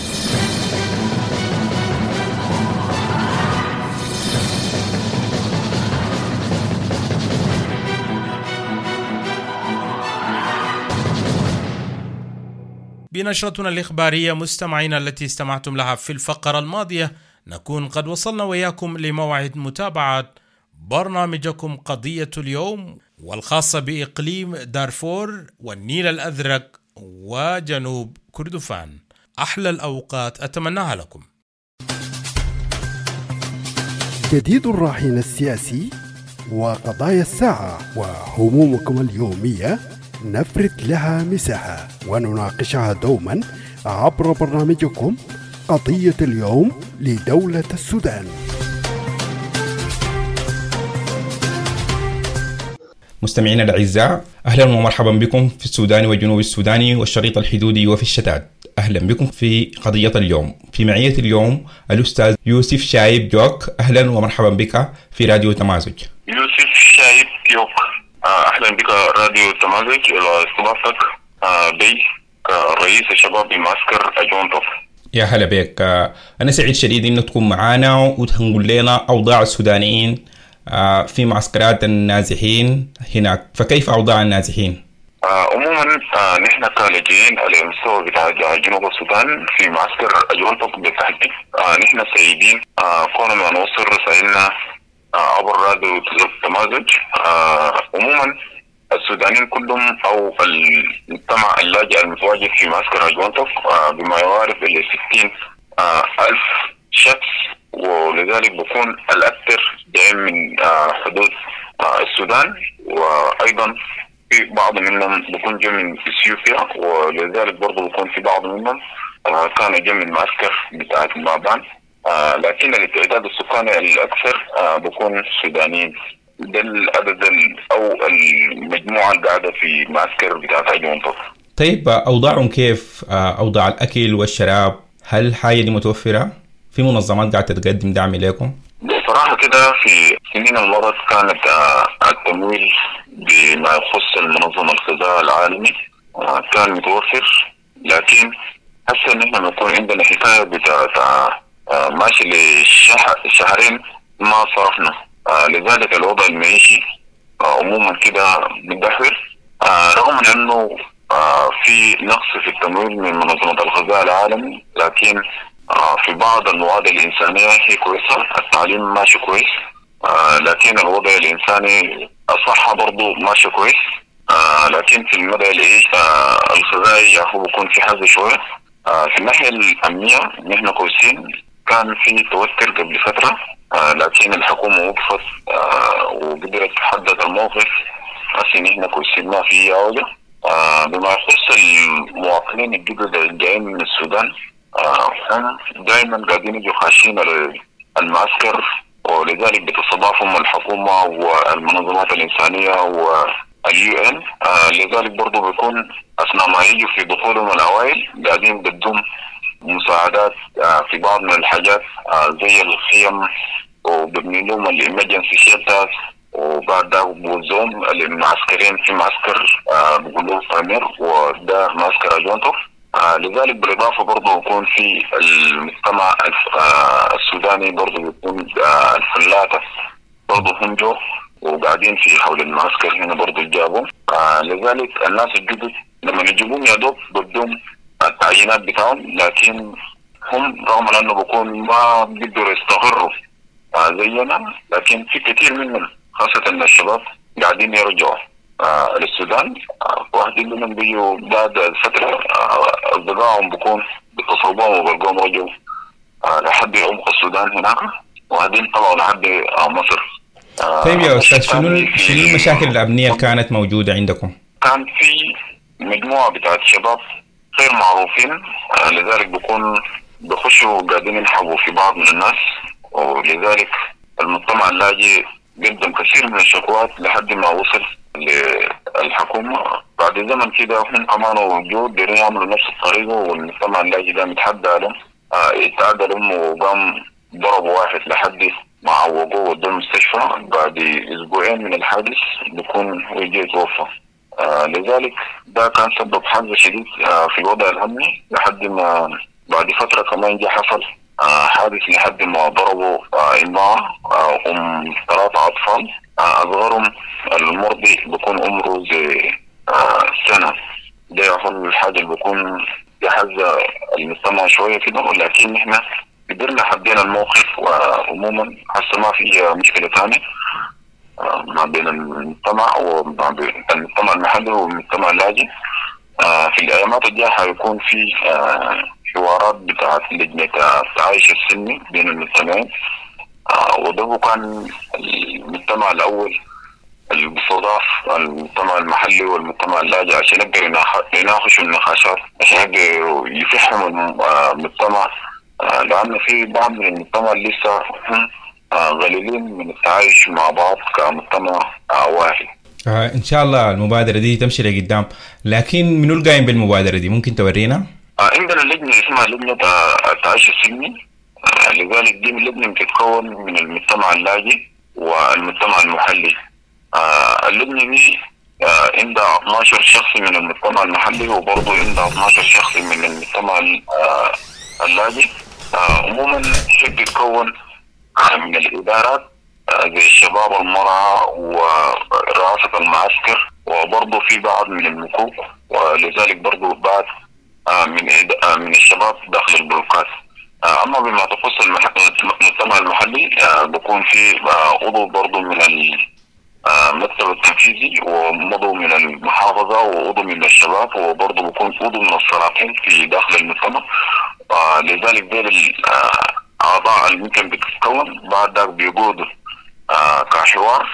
بنشرتنا الإخبارية مستمعينا التي استمعتم لها في الفقرة الماضية نكون قد وصلنا وياكم لموعد متابعة برنامجكم قضية اليوم، والخاصة بإقليم دارفور والنيل الأزرق وجنوب كردفان. أحلى الأوقات أتمناها لكم. جديد الراهن السياسي وقضايا الساعة وهمومكم اليومية نفرد لها مساحة ونناقشها دوما عبر برنامجكم قضية اليوم لدولة السودان. مستمعينا الأعزاء، أهلا ومرحبا بكم في السودان وجنوب السودان والشريط الحدودي وفي الشتات. أهلا بكم في قضية اليوم. في معية اليوم الأستاذ يوسف شايب جوك. أهلا ومرحبا بك في راديو تمازج. يوسف شايب جوك، أهلا بك راديو تمازج واستضافتك بي كرئيس الشباب بمعسكر أجونطف. يا هلا بك. أنا سعيد شديد إنه تكون معانا وتنقل لنا أوضاع السودانيين في معسكرات النازحين هناك. فكيف أوضاع النازحين؟ عموما نحن كلاجئين على المستوى بتاع جنوب السودان في معسكر أجونطف بالتحديد نحن سعيدين كوننا نوصل رسائلنا عبر راديو تمازج. عموما السودانيين كلهم أو المجتمع اللاجئ المتواجد في معسكر أجوانتوف بما يقارب إلى 60 ألف شخص، ولذلك بكون الأكثر جاي من حدود السودان، وأيضا في بعض منهم بكون جاي من إثيوبيا، ولذلك برضو بكون في بعض منهم كان جاي من معسكر بتاعت مابان، لكن التعداد السكاني الأكثر بكون سودانيين. ده العدد أو المجموعة القاعدة في معسكر بتاعت أجوانتوف. طيب أوضاعهم كيف؟ أوضاع الأكل والشراب، هل الحاجة دي متوفرة؟ في منظمات قاعدة تقدم دعم إليكم؟ بصراحة كده في سنين الماضية كانت التمويل بما يخص المنظمة الغذاء العالمي كان متوفر، لكن هسه نحن بنكون عندنا حكاية بتاعت ماشي لشهرين ما صرفنا، لذلك الوضع المعيشي عموما كده مدهور، رغم من انه في نقص في التمويل من منظمة الغذاء العالمي، لكن في بعض المواد الإنسانية هي كويسة، التعليم ماشي كويس، لكن الوضع الإنساني الصحة برضو ماشي كويس، لكن في المدى الغذائي هو بيكون في حظ شوية. في الناحية الأمنية نحن كويسين، كان في توتر قبل فترة، لكن الحكومة وقفت وقدرت تحدد الموقف، هسه نحن كويسين ما في حاجة. بما يخص المواطنين الجدد الجايين من السودان، هم دائما قاعدين يجوا خاشين المعسكر، ولذلك بتستضافهم الحكومة والمنظمات الإنسانية والUN، لذلك برضو بيكون أثناء ما يجوا في دخولهم الأوائل قاعدين بدهم مساعدات في بعض من الحاجات زي الخيم، وببني لهم الإمرجنسي شيلترز، وبعد ده بوزوم المعسكرين في معسكر بيقولوا فامير، وده معسكر أجوانتوف. لذلك بالإضافة برضو يكون في المجتمع السوداني برضو بيكون الفلاتة برضو هم جو وقاعدين في حول المعسكر هنا برضو جابوا، لذلك الناس الجدد لما يجيبون يا دوب بدهم التعيينات بتاعهم، لكن هم رغم أنه بيكون ما بيقدروا يستقروا زينا، لكن في كثير منهم خاصة الشباب قاعدين يرجعوا للسودان، واحدين منهم بيجوا بعد فترة أصدقائهم بكون بتصوبهم وبلقوهم رجعوا لحد عمق السودان هناك، وهذين طلعوا لحد مصر. طيب يا أستاذ، شنو المشاكل الأمنية اللي كانت موجودة عندكم؟ كان في مجموعة بتاعت شباب غير معروفين، لذلك بكون بخشوا قاعدين ينحبوا في بعض من الناس، ولذلك المجتمع اللاجئ قدم كثير من الشكوات لحد ما وصل للحكومة. بعد زمن كده هم كمان وجود ديرين يعملوا نفس الطريقة، والمجتمع اللاجئ ده متحدى لهم، اتعدى وقام ضربوا واحد لحد ما عوقوه ودوه المستشفى، بعد أسبوعين من الحادث بيكون هو يجي يتوفى. لذلك ده كان سبب حظ شديد في الوضع الأمني، لحد ما بعد فترة كمان جاء حصل حادث لحد ما ضربوا امرأة أم 3 أطفال، أصغرهم المرضي بيكون عمره زي سنة. ده يعتبر الحاجة اللي بيكون يحز المجتمع شوية كده، ولكن احنا قدرنا حدينا الموقف، وعموما هسه ما في مشكلة ثانية ما بين المجتمع وما بين المجتمع المحلي والمجتمع اللاجئ. في الأيامات الجاية حيكون في حوارات بتاعت لجنة التعايش السلمي بين المجتمعين، وده كان المجتمع الأول اللي بيستضاف المجتمع المحلي والمجتمع اللاجئ عشان يقدروا يناقشوا النقاشات، عشان يقدروا يفهموا المجتمع، لأن في بعض من المجتمع لسه هم غليلين من التعايش مع بعض كمجتمع واحد. إن شاء الله المبادرة دي تمشي لقدام، لكن منو القايم بالمبادرة دي ممكن تورينا؟ عندنا لجنة اسمها لجنة التعايش السلمي، لذلك دي اللجنة بتتكون من المجتمع اللاجئ والمجتمع المحلي. اللجنة دي عندها 12 شخص من المجتمع المحلي، وبرضه عندها 12 شخص من المجتمع اللاجئ. عموما هي بتتكون من الإدارات زي الشباب والمرأة ورئاسة المعسكر، وبرضه في بعض من المكوك، ولذلك برضه بعض من الشباب داخل البلوكات. أما بما تخص المجتمع المحلي بكون في عضو برضه من المكتب التنفيذي وعضو من المحافظة وعضو من الشباب وبرضه بيكون عضو من السلاطين في داخل المجتمع. لذلك دول الأعضاء اللي ممكن بتتكون بعد ذلك بيقودوا كحوار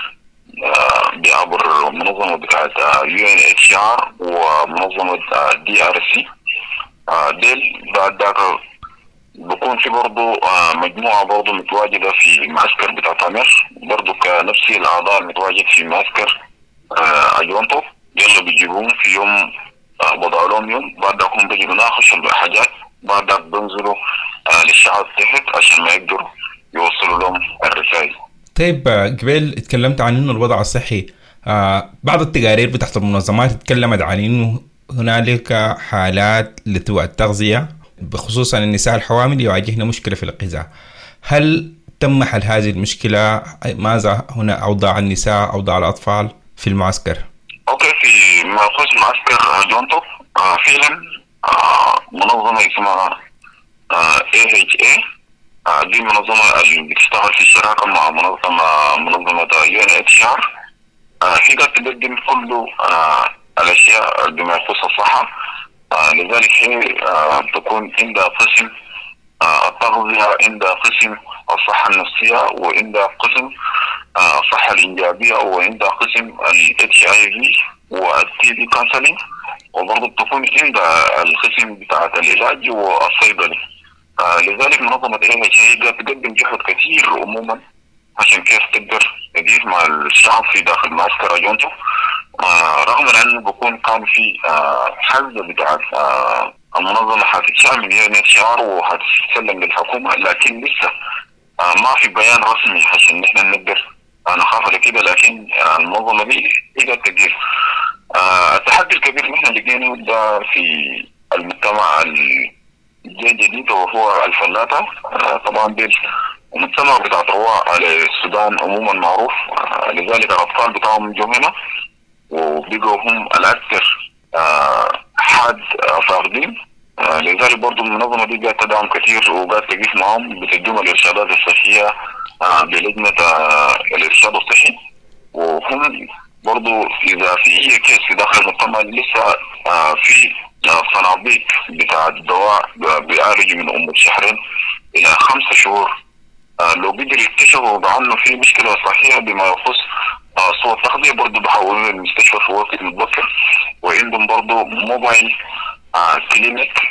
بعبر منظمة بتاعت UNHCR ومنظمة DRC. ديل بعد ذلك بكون في برضو مجموعة برضو متواجدة في معسكر بتاع تامر برضو كنفس الأعضاء المتواجد في معسكر أجونتو. يلا بيجيبون في يوم بضعوا لهم يوم بعد ذلك هم بيجوا ناقشوا الحاجات بعد ذلك بنزلوا للشعب تحت عشان ما يقدروا يوصلوا لهم الرسائل. طيب قبل اتكلمت عن انه الوضع الصحي بعض التقارير بتاعت المنظمات اتكلمت عن انه هنالك حالات لسوء التغذية بخصوصا النساء الحوامل يواجهن مشكلة في الغذاء. هل تم حل هذه المشكلة؟ ماذا هنا أوضاع النساء أوضاع الأطفال في المعسكر؟ اوكي، في ما يخص معسكر جونتو فعلا منظمة اسمها AHA دي منظمة اللي بتشتغل في الشراكة مع منظمة UNHCR. هي تقدم كل الأشياء بما يخص الصحة. لذلك هي تكون عندها قسم التغذية، عندها قسم الصحة النفسية، وعندها قسم الصحة الإنجابية، وعندها قسم HIV والTB كونسلينج، وبرضه تكون عندها القسم بتاعة العلاج والصيدلي. لذلك منظمة AHA تقدم جهد كثير عموما عشان كيف تقدر تضيف مع الشعب في داخل معسكر أجونتو. رغم أنه بكون كان في حزة بتاعت المنظمة حتتشال من UNHCR وحتسلم للحكومة، لكن لسه ما في بيان رسمي عشان نحن نقدر نخاف على كده. لكن المنظمة دي قدرت تدير. التحدي الكبير اللي نحن لقيناه ده في المجتمع الجديد وهو الفلاتة. طبعا دي المجتمع بتاع رواء على السودان عموما معروف، لذلك الأطفال بتاعهم جو هنا وبقوا هم الأكثر حاد فاقدين. لذلك برضو المنظمة دي قاعدة تدعم كثير وقاعدة تقف معهم بتقدم الإرشادات الصحية بلجنة الإرشاد الصحي. وهم برضو إذا في أي كيس في داخل المجتمع لسه في صناديق بتاع الدواء بيعالج من أم شهرين إلى 5 شهور. لو قدر يكتشفوا بأنه في مشكلة صحية بما يخص سوء التغذية برضو بحولوا للمستشفى في وقت متبكر. وعندهم برضو موبايل كلينيك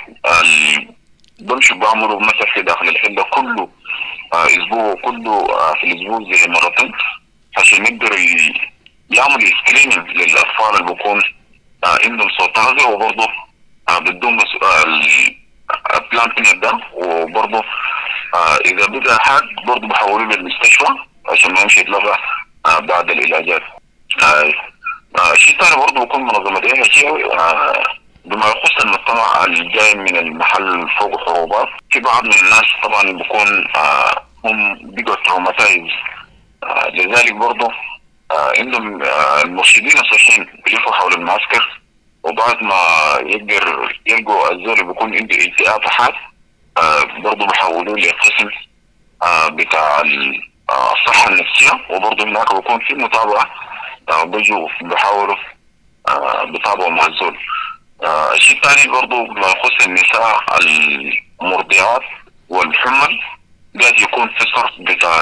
بمشوا بعملوا مثلا في داخل الحلة كله أسبوع، كله في الأسبوع زي مرتين عشان يقدروا يعملوا سكرينينج للأطفال اللي بيكون عندهم سوء تغذية، وبرضو بدهم البلانتين ده. وبرضو إذا بدأ حد برضو بحولوا للمستشفى عشان ما يمشي يتلغى بعد العلاجات. شيء ثاني برضو بيكون منظمة بما يخص المجتمع الجاي من المحل فوق حروبات. في بعض من الناس طبعا بيكون هم بيقوا تروماتايز. لذلك برضو عندهم المرشدين الصحيين بيلفوا حول المعسكر، وبعد ما يقدر يلقوا الزول بيكون عنده التئام حاد برضو بيحولوه لقسم بتاع الصحة النفسية. وبرضو هناك بيكون في متابعة بيجوا بيحاولوا بيتابعوا مع الزول. الشيء الثاني برضو ما يخص النساء المرضعات والحمل قاعد يكون في صرف بتاع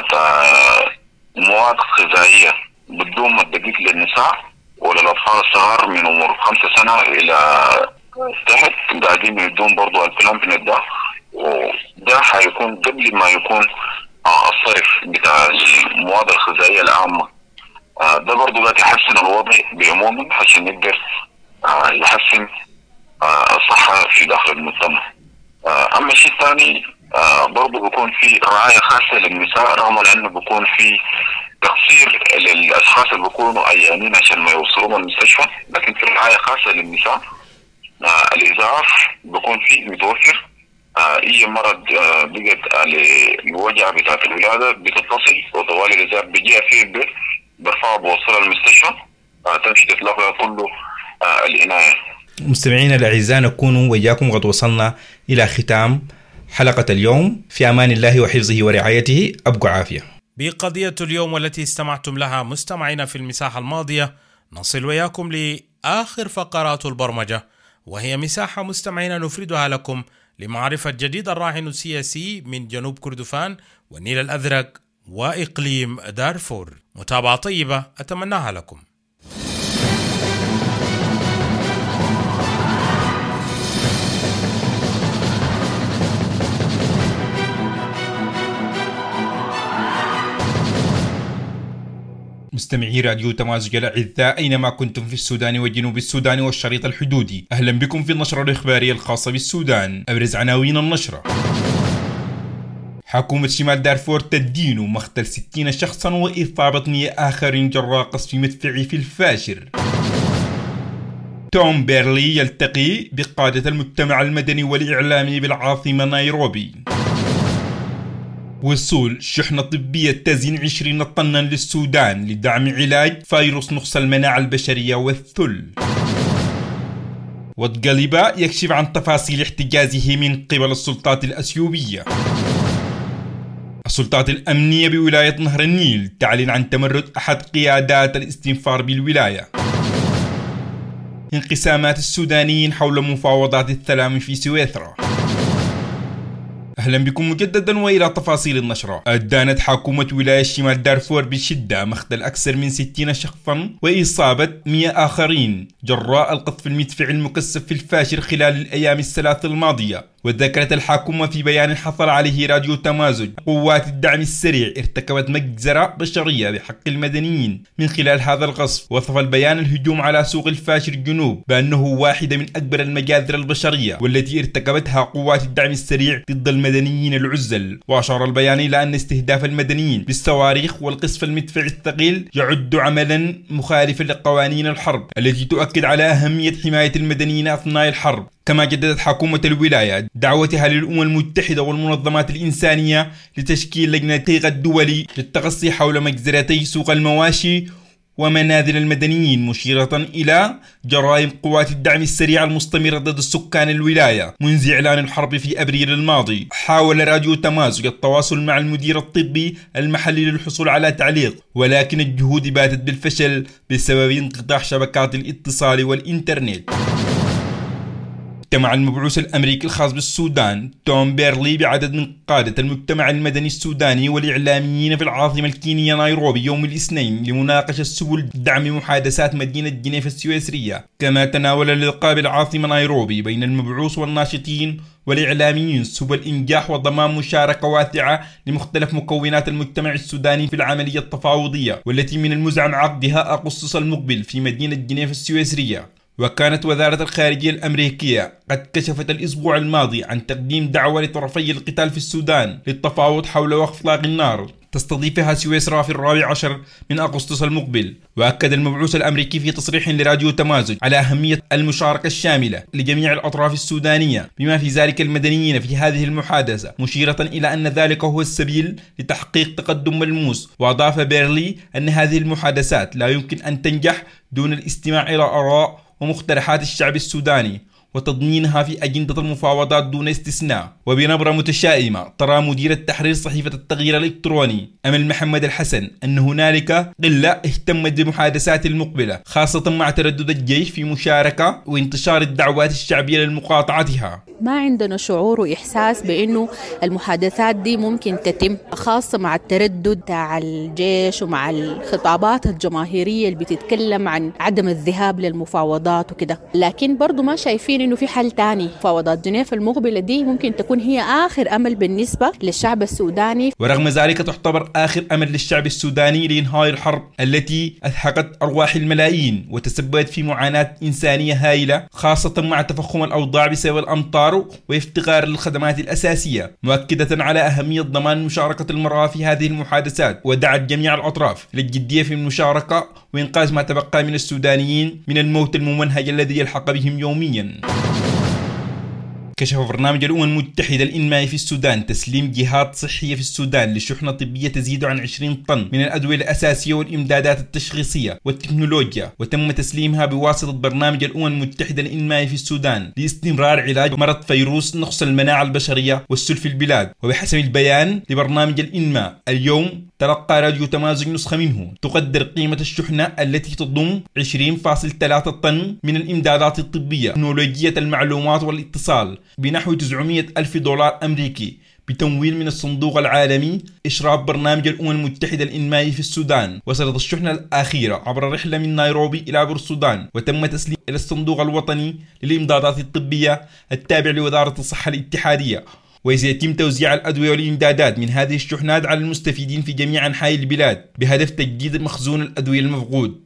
مواد غذائية بدون الدقيق للنساء وللأطفال الصغار من عمر 5 سنة إلى تحت قاعدين يدون برضو البلانبين ده. وده حيكون قبل ما يكون الصرف بتاع المواد الغذائية العامة. ده برضو قاعد يحسن الوضع بعموم عشان يقدر يحسن الصحة في داخل المجتمع. أما الشيء الثاني برضو بيكون في رعاية خاصة للنساء، رغم أنه بيكون في تقصير للأشخاص اللي بيكونوا عيانين عشان ما يوصلوا المستشفى، لكن في رعاية خاصة للنساء. الإسعاف بيكون فيه متوفر. أي مرض بقت الوجع بتاعت الولادة بتتصل وطوال الإسعاف بيجيها فيه البيت برفعه بوصلها المستشفى تمشي تتلقى كله العناية. مستمعينا الأعزاء، نكون وإياكم قد وصلنا إلى ختام حلقة اليوم. في أمان الله وحفظه ورعايته، أبقوا عافية. بقضية اليوم والتي استمعتم لها مستمعينا في المساحة الماضية، نصل وياكم لآخر فقرات البرمجة، وهي مساحة مستمعينا نفردها لكم لمعرفة جديد الراهن السياسي من جنوب كردفان والنيل الأزرق وإقليم دارفور. متابعة طيبة أتمناها لكم. مستمعي راديو تمازج الأعزاء أينما كنتم في السودان وجنوب السودان والشريط الحدودي، أهلا بكم في النشرة الإخبارية الخاصة بالسودان. أبرز عناوين النشرة: حكومة شمال دارفور تدين مقتل 60 شخصا وإصابة 100 آخرين جراء قصف مدفعي في الفاشر. توم بيرلي يلتقي بقادة المجتمع المدني والإعلامي بالعاصمة نيروبي. وصول شحنة طبية تزن 20 طنا للسودان لدعم علاج فيروس نقص المناعة البشرية والثل. واتقلبا يكشف عن تفاصيل احتجازه من قبل السلطات الأثيوبية. السلطات الأمنية بولاية نهر النيل تعلن عن تمرد أحد قيادات الاستنفار بالولاية. انقسامات السودانيين حول مفاوضات السلام في سويسرا. أهلا بكم مجددا وإلى تفاصيل النشرة. أدانت حكومة ولاية شمال دارفور بشدة مقتل أكثر من 60 شخصا وإصابة 100 آخرين جراء القصف المدفعي المكثف في الفاشر خلال الأيام الثلاث الماضية. وذكرت الحكومة في بيان حصل عليه راديو تمازج قوات الدعم السريع ارتكبت مجزرة بشرية بحق المدنيين من خلال هذا القصف. وصف البيان الهجوم على سوق الفاشر الجنوب بأنه واحدة من أكبر المجازر البشرية والتي ارتكبتها قوات الدعم السريع ضد المدنيين العزل. وأشار البيان إلى أن استهداف المدنيين بالصواريخ والقصف المدفعي الثقيل يعد عملا مخالفا لقوانين الحرب التي تؤكد على أهمية حماية المدنيين أثناء الحرب. كما جددت حكومة الولاية دعوتها للأمم المتحدة والمنظمات الإنسانية لتشكيل لجنة غد دولي للتقصي حول مجزرتي سوق المواشي ومنازل المدنيين، مشيرة إلى جرائم قوات الدعم السريع المستمرة ضد سكان الولاية منذ إعلان الحرب في أبريل الماضي. حاول راديو تمازج التواصل مع المدير الطبي المحلي للحصول على تعليق، ولكن الجهود باتت بالفشل بسبب انقطاع شبكات الاتصال والإنترنت. اجتمع المبعوث الأمريكي الخاص بالسودان توم بيرلي بعدد من قادة المجتمع المدني السوداني والإعلاميين في العاصمة الكينية نيروبي يوم الاثنين لمناقشة سبل دعم محادثات مدينة جنيف السويسرية. كما تناول اللقاء بالعاصمة نيروبي بين المبعوث والناشطين والإعلاميين سبل إنجاح وضمان مشاركة واسعة لمختلف مكونات المجتمع السوداني في العملية التفاوضية والتي من المزعم عقدها أغسطس المقبل في مدينة جنيف السويسرية. وكانت وزارة الخارجية الأمريكية قد كشفت الأسبوع الماضي عن تقديم دعوة لطرفي القتال في السودان للتفاوض حول وقف إطلاق النار تستضيفها سويسرا في 14 من أغسطس المقبل. وأكد المبعوث الأمريكي في تصريح لراديو تمازج على أهمية المشاركة الشاملة لجميع الأطراف السودانية بما في ذلك المدنيين في هذه المحادثة، مشيرة إلى أن ذلك هو السبيل لتحقيق تقدم ملموس. وأضاف بيرلي أن هذه المحادثات لا يمكن أن تنجح دون الاستماع إلى آراء ومقترحات الشعب السوداني وتضمينها في أجندة المفاوضات دون استثناء. وبنبرة متشائمة ترى مدير التحرير صحيفة التغيير الإلكتروني أمل محمد الحسن أن هنالك قلة اهتمت بمحادثات المقبلة، خاصة مع تردد الجيش في مشاركة وانتشار الدعوات الشعبية لمقاطعتها. ما عندنا شعور وإحساس بأنه المحادثات دي ممكن تتم، خاصة مع التردد تاع الجيش ومع الخطابات الجماهيرية اللي بتتكلم عن عدم الذهاب للمفاوضات وكده. لكن برضو ما شايفين إنه في حل تاني. مفاوضات جنيف المقبلة دي ممكن تكون هي آخر أمل بالنسبة للشعب السوداني. ورغم ذلك تعتبر آخر أمل للشعب السوداني لإنهاء الحرب التي أسحقت أرواح الملايين وتسببت في معاناة إنسانية هائلة، خاصة مع تفخم الأوضاع بسبب الأمطار وافتقار للخدمات الأساسية، مؤكدة على أهمية ضمان مشاركة المرأة في هذه المحادثات. ودعت جميع الأطراف للجدية في المشاركة وإنقاذ ما تبقى من السودانيين من الموت الممنهج الذي يلحق بهم يوميا. كشف برنامج الأمم المتحدة الإنمائي في السودان تسليم جهات صحية في السودان لشحنة طبية تزيد عن 20 طن من الأدوية الأساسية والإمدادات التشخيصية والتكنولوجيا، وتم تسليمها بواسطة برنامج الأمم المتحدة الإنمائي في السودان لاستمرار علاج مرض فيروس نقص المناعة البشرية والسل في البلاد. وبحسب البيان لبرنامج الإنماء اليوم تلقى راديو تمازج نسخة منه تقدر قيمة الشحنة التي تضم 20.3 طن من الإمدادات الطبية تكنولوجية المعلومات والاتصال بنحو 900 ألف دولار أمريكي بتمويل من الصندوق العالمي إشراف برنامج الأمم المتحدة الإنمائي في السودان. وصلت الشحنة الأخيرة عبر رحلة من نيروبي إلى بورسودان، وتم تسليم إلى الصندوق الوطني للإمدادات الطبية التابع لوزارة الصحة الاتحادية، وسيتم توزيع الأدوية والإمدادات من هذه الشحنات على المستفيدين في جميع أنحاء البلاد بهدف تجديد مخزون الأدوية المفقود.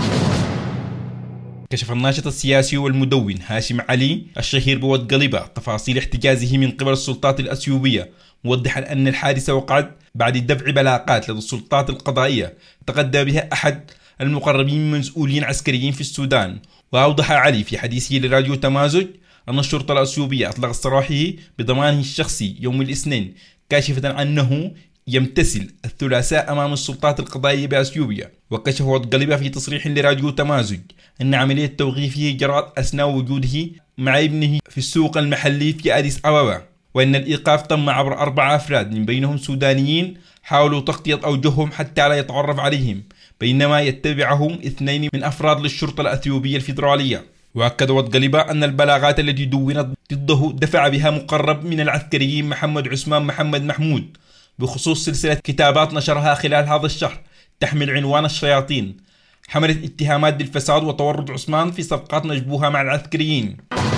كشف الناشط السياسي والمدون هاشم علي الشهير بود قلبة تفاصيل احتجازه من قبل السلطات الأثيوبية، موضحا أن الحادثة وقعت بعد دفع بلاغات لدى السلطات القضائية تقدم بها أحد المقربين من مسؤولين عسكريين في السودان. وأوضح علي في حديثه لراديو تمازج أن الشرطة الأثيوبية أطلقت سراحه بضمانه الشخصي يوم الاثنين، كاشفة أنه يمتثل الثلاثاء أمام السلطات القضائية بأثيوبيا. وكشف بود قلبة في تصريح لراديو تمازج أن عملية توقيفه جرت أثناء وجوده مع ابنه في السوق المحلي في أديس أبابا، وأن الإيقاف تم عبر 4 أفراد من بينهم سودانيين حاولوا تغطية أوجههم حتى لا يتعرف عليهم، بينما يتبعهم 2 من أفراد للشرطة الأثيوبية الفيدرالية. وأكد بود قلبة أن البلاغات التي دونت ضده دفع بها مقرب من العسكريين محمد عثمان محمد محمود بخصوص سلسلة كتابات نشرها خلال هذا الشهر تحمل عنوان الشياطين، حملت اتهامات بالفساد وتورط عثمان في صفقات مشبوهة مع العسكريين.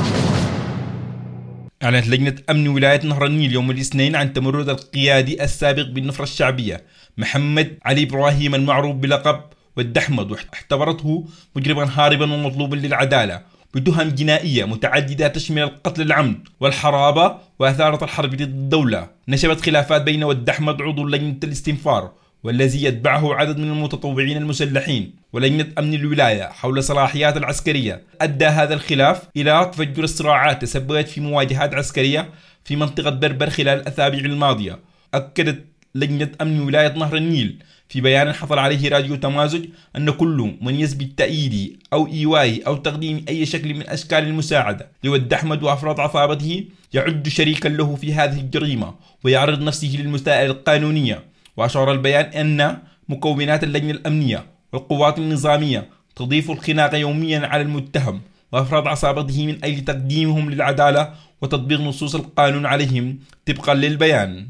أعلنت لجنة أمن ولاية نهر النيل يوم الاثنين عن تمرد القيادي السابق بالنفرة الشعبية محمد علي إبراهيم المعروف بلقب والدحمد، واعتبرته مجرما هاربا ومطلوبا للعدالة بتهم جنائية متعددة تشمل القتل العمد والحرابة وأثارة الحرب ضد الدولة. نشبت خلافات بين والدحمد عضو لجنة الاستنفار والذي يتبعه عدد من المتطوعين المسلحين ولجنة أمن الولاية حول صلاحيات العسكرية. أدى هذا الخلاف إلى تفجر الصراعات تسببت في مواجهات عسكرية في منطقة بربر خلال الأسابيع الماضية. أكدت لجنة أمن ولاية نهر النيل في بيان حصل عليه راديو تمازج أن كل من يثبت تأييد أو إيواء أو تقديم أي شكل من أشكال المساعدة لود أحمد وأفراد عصابته يعد شريكا له في هذه الجريمة ويعرض نفسه للمسائل القانونية. وأشار البيان أن مكونات اللجنة الأمنية والقوات النظامية تضيف الخناق يوميا على المتهم وأفراد عصابته من أجل تقديمهم للعدالة وتطبيق نصوص القانون عليهم طبقا للبيان.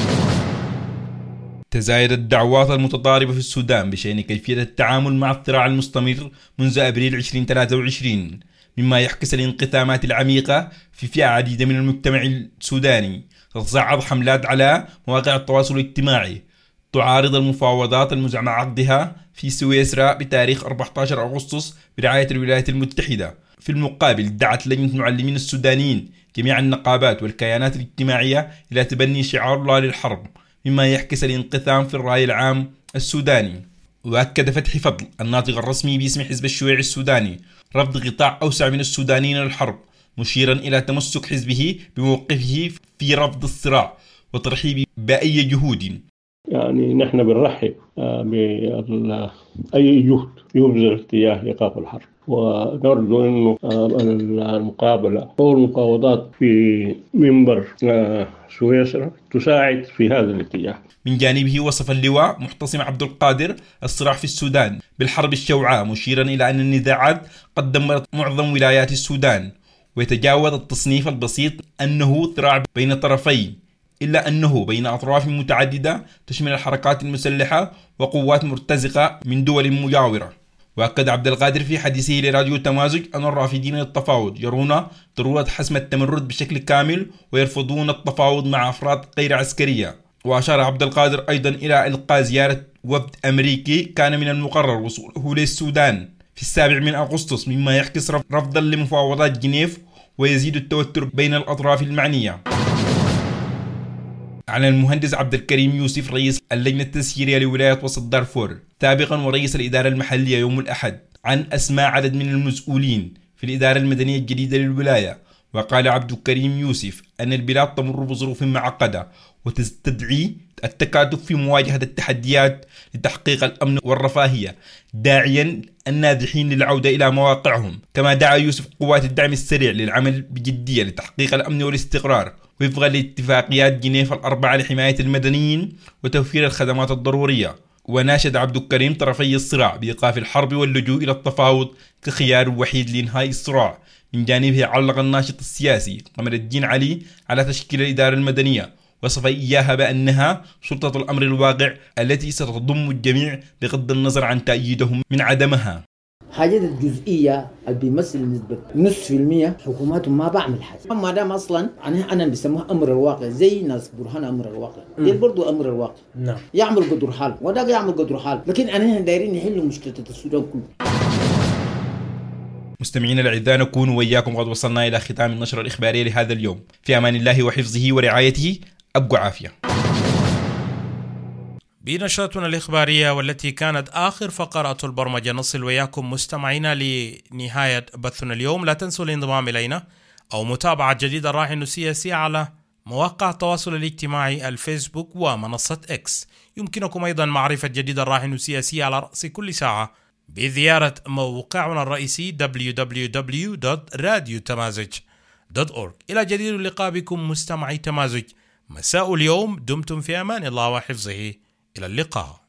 تزايدت الدعوات المتضاربة في السودان بشأن كيفية التعامل مع الصراع المستمر منذ أبريل 2023، مما يعكس الانقسامات العميقة في فئة عديدة من المجتمع السوداني. تتصاعد حملات على مواقع التواصل الاجتماعي تعارض المفاوضات المزعم عقدها في سويسرا بتاريخ 14 أغسطس برعاية الولايات المتحدة. في المقابل دعت لجنة معلمين السودانيين جميع النقابات والكيانات الاجتماعية إلى تبني شعار لا للحرب، مما يعكس الانقسام في الرأي العام السوداني. وأكد فتحي فضل الناطق الرسمي باسم حزب الشيوعي السوداني رفض قطاع أوسع من السودانيين للحرب، مشيرا إلى تمسك حزبه بموقفه في رفض الصراع وترحيب بأي جهود. يعني نحن بنرحب بأي جهد يبذل اتجاه إيقاف الحرب، ونرجو أنه المقابلة أو المفاوضات في منبر سويسرا تساعد في هذا الاتجاه. من جانبه وصف اللواء محتصم عبد القادر الصراع في السودان بالحرب الشوعاء، مشيرا إلى أن النزاعات قد دمرت معظم ولايات السودان، ويتجاوز التصنيف البسيط أنه صراع بين طرفين، إلا أنه بين أطراف متعددة تشمل الحركات المسلحة وقوات مرتزقة من دول مجاورة. وأكد عبد القادر في حديثه لراديو تمازج أن الرافضين للتفاوض يرون ضرورة حسم التمرد بشكل كامل ويرفضون التفاوض مع أفراد غير عسكرية. وأشار عبد القادر أيضا إلى إلقاء زيارة وفد أمريكي كان من المقرر وصوله للسودان في 7 أغسطس، مما يعكس رفضا لمفاوضات جنيف ويزيد التوتر بين الأطراف المعنية. أعلن المهندس عبد الكريم يوسف رئيس اللجنة التسييرية لولاية وسط دارفور سابقا ورئيس الإدارة المحلية يوم الأحد عن أسماء عدد من المسؤولين في الإدارة المدنية الجديدة للولاية، وقال عبد الكريم يوسف أن البلاد تمر بظروف معقدة وتستدعي التكاتف في مواجهة التحديات لتحقيق الأمن والرفاهية، داعيا النازحين للعودة إلى مواقعهم. كما دعا يوسف قوات الدعم السريع للعمل بجدية لتحقيق الأمن والاستقرار وفقا لاتفاقيات جنيف الأربعة لحماية المدنيين وتوفير الخدمات الضرورية. وناشد عبد الكريم طرفي الصراع بإيقاف الحرب واللجوء إلى التفاوض كخيار وحيد لإنهاء الصراع. من جانبه علق الناشط السياسي قمر الدين علي على تشكيل الإدارة المدنية، وصف إياها بأنها سلطة الأمر الواقع التي ستضم الجميع بغض النظر عن تأييدهم من عدمها. حاجة الجزئية اللي بيمثل نسبة 0.5% حكوماتهم ما بعمل حاجة. ما دام أصلا أنا بسموها أمر الواقع زي ناس برهان أمر الواقع. دي برضو أمر الواقع. نعم. يعمل قدر حال وده يعمل قدر حال، لكن أنا دايرين يحلوا مشكلة السودان كله. مستمعين الأعزاء، نكون وإياكم قد وصلنا إلى ختام النشرة الإخبارية لهذا اليوم. في أمان الله وحفظه ورعايته، أبقوا عافية. بنشرتنا الإخبارية والتي كانت آخر فقرة البرمجة نصل وياكم مستمعينا لنهاية بثنا اليوم. لا تنسوا الانضمام إلينا أو متابعة جديد الراهن السياسي على مواقع التواصل الاجتماعي الفيسبوك ومنصة إكس. يمكنكم أيضا معرفة جديد الراهن السياسي على رأس كل ساعة بزيارة موقعنا الرئيسي www.radiotamazig.org. إلى جديد اللقاء بكم مستمعي تمازج مساء اليوم. دمتم في أمان الله وحفظه. إلى اللقاء.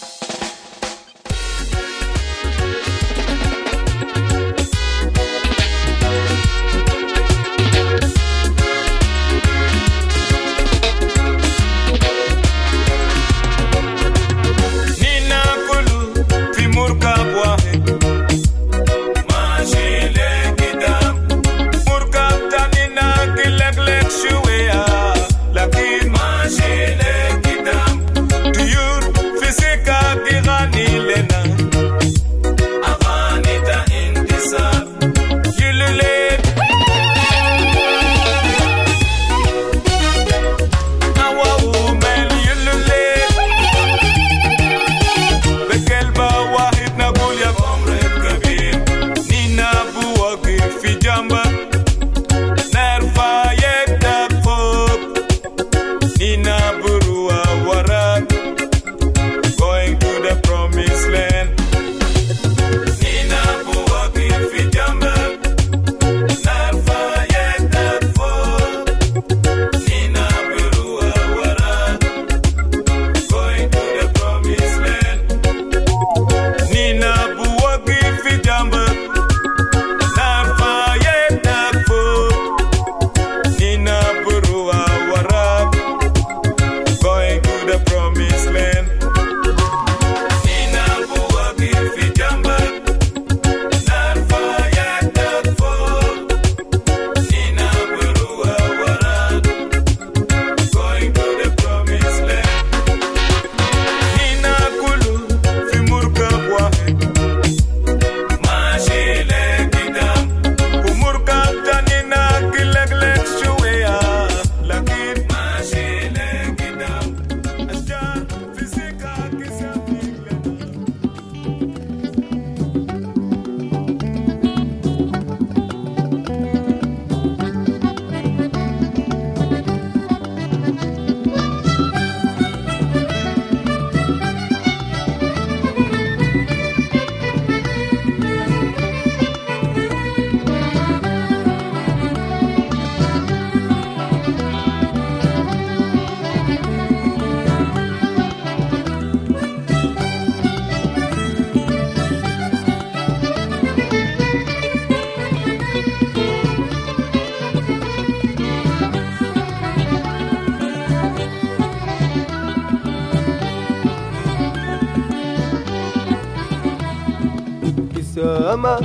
ابتسامة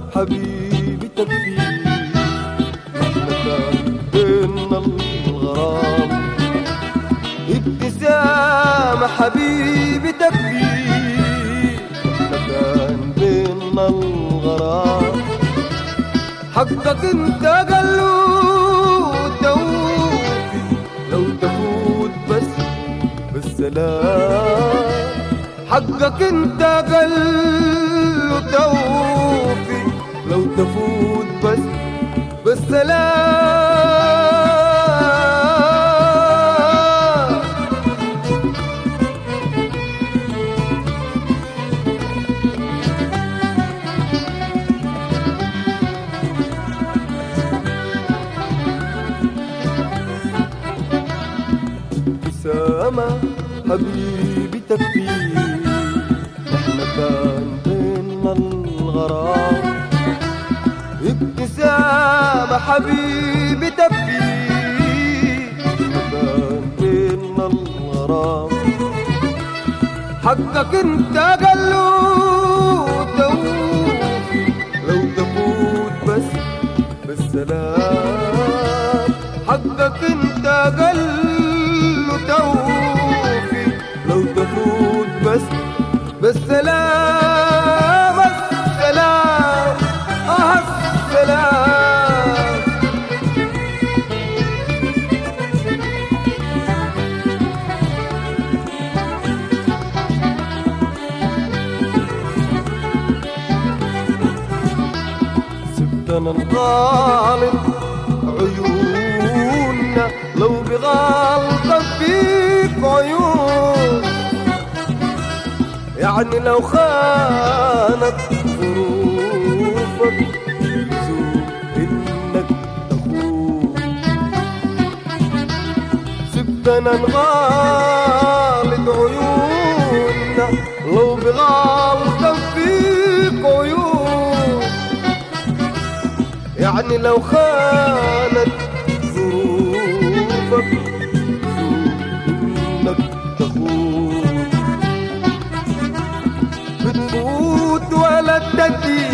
حبيبي تكفي مكان بيننا الغرام. ابتسامة حبيبي تكفي مكان بيننا الغرام. حقك انت قلو توفي لو تفوت بس بالسلام. حقك انت قلو توفي لو تفوت بس بالسلام. ابتسامة حبيبي تكفي، احنا كان بينا الغرام. ابتسامة حبيبي تكفي، احنا كان بينا الغرام. حقك انت قلو توفي، لو تفوت بس بالسلام. حقك انت قلو توفي، لو تفوت بس بالسلام. السلام السلام. سبتنا نغالط عيوننا، لو بغلطك فيك عيون. يعني لو خانت ظروفك يلزم انك تخون. سبتنا نغالط عيوننا، لو بغلطك فيك عيون. يعني لو خانت ظروفك انك تخون. بتفوت ولا تدي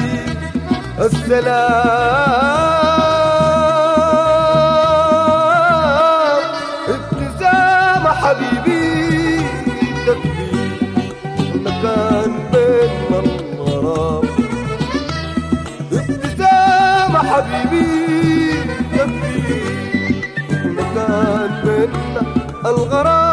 السلام. ابتسامة حبيبي تكفي، مكان بيننا الغرام. ابتسامة حبيبي تكفي، مكان بيننا الغرام.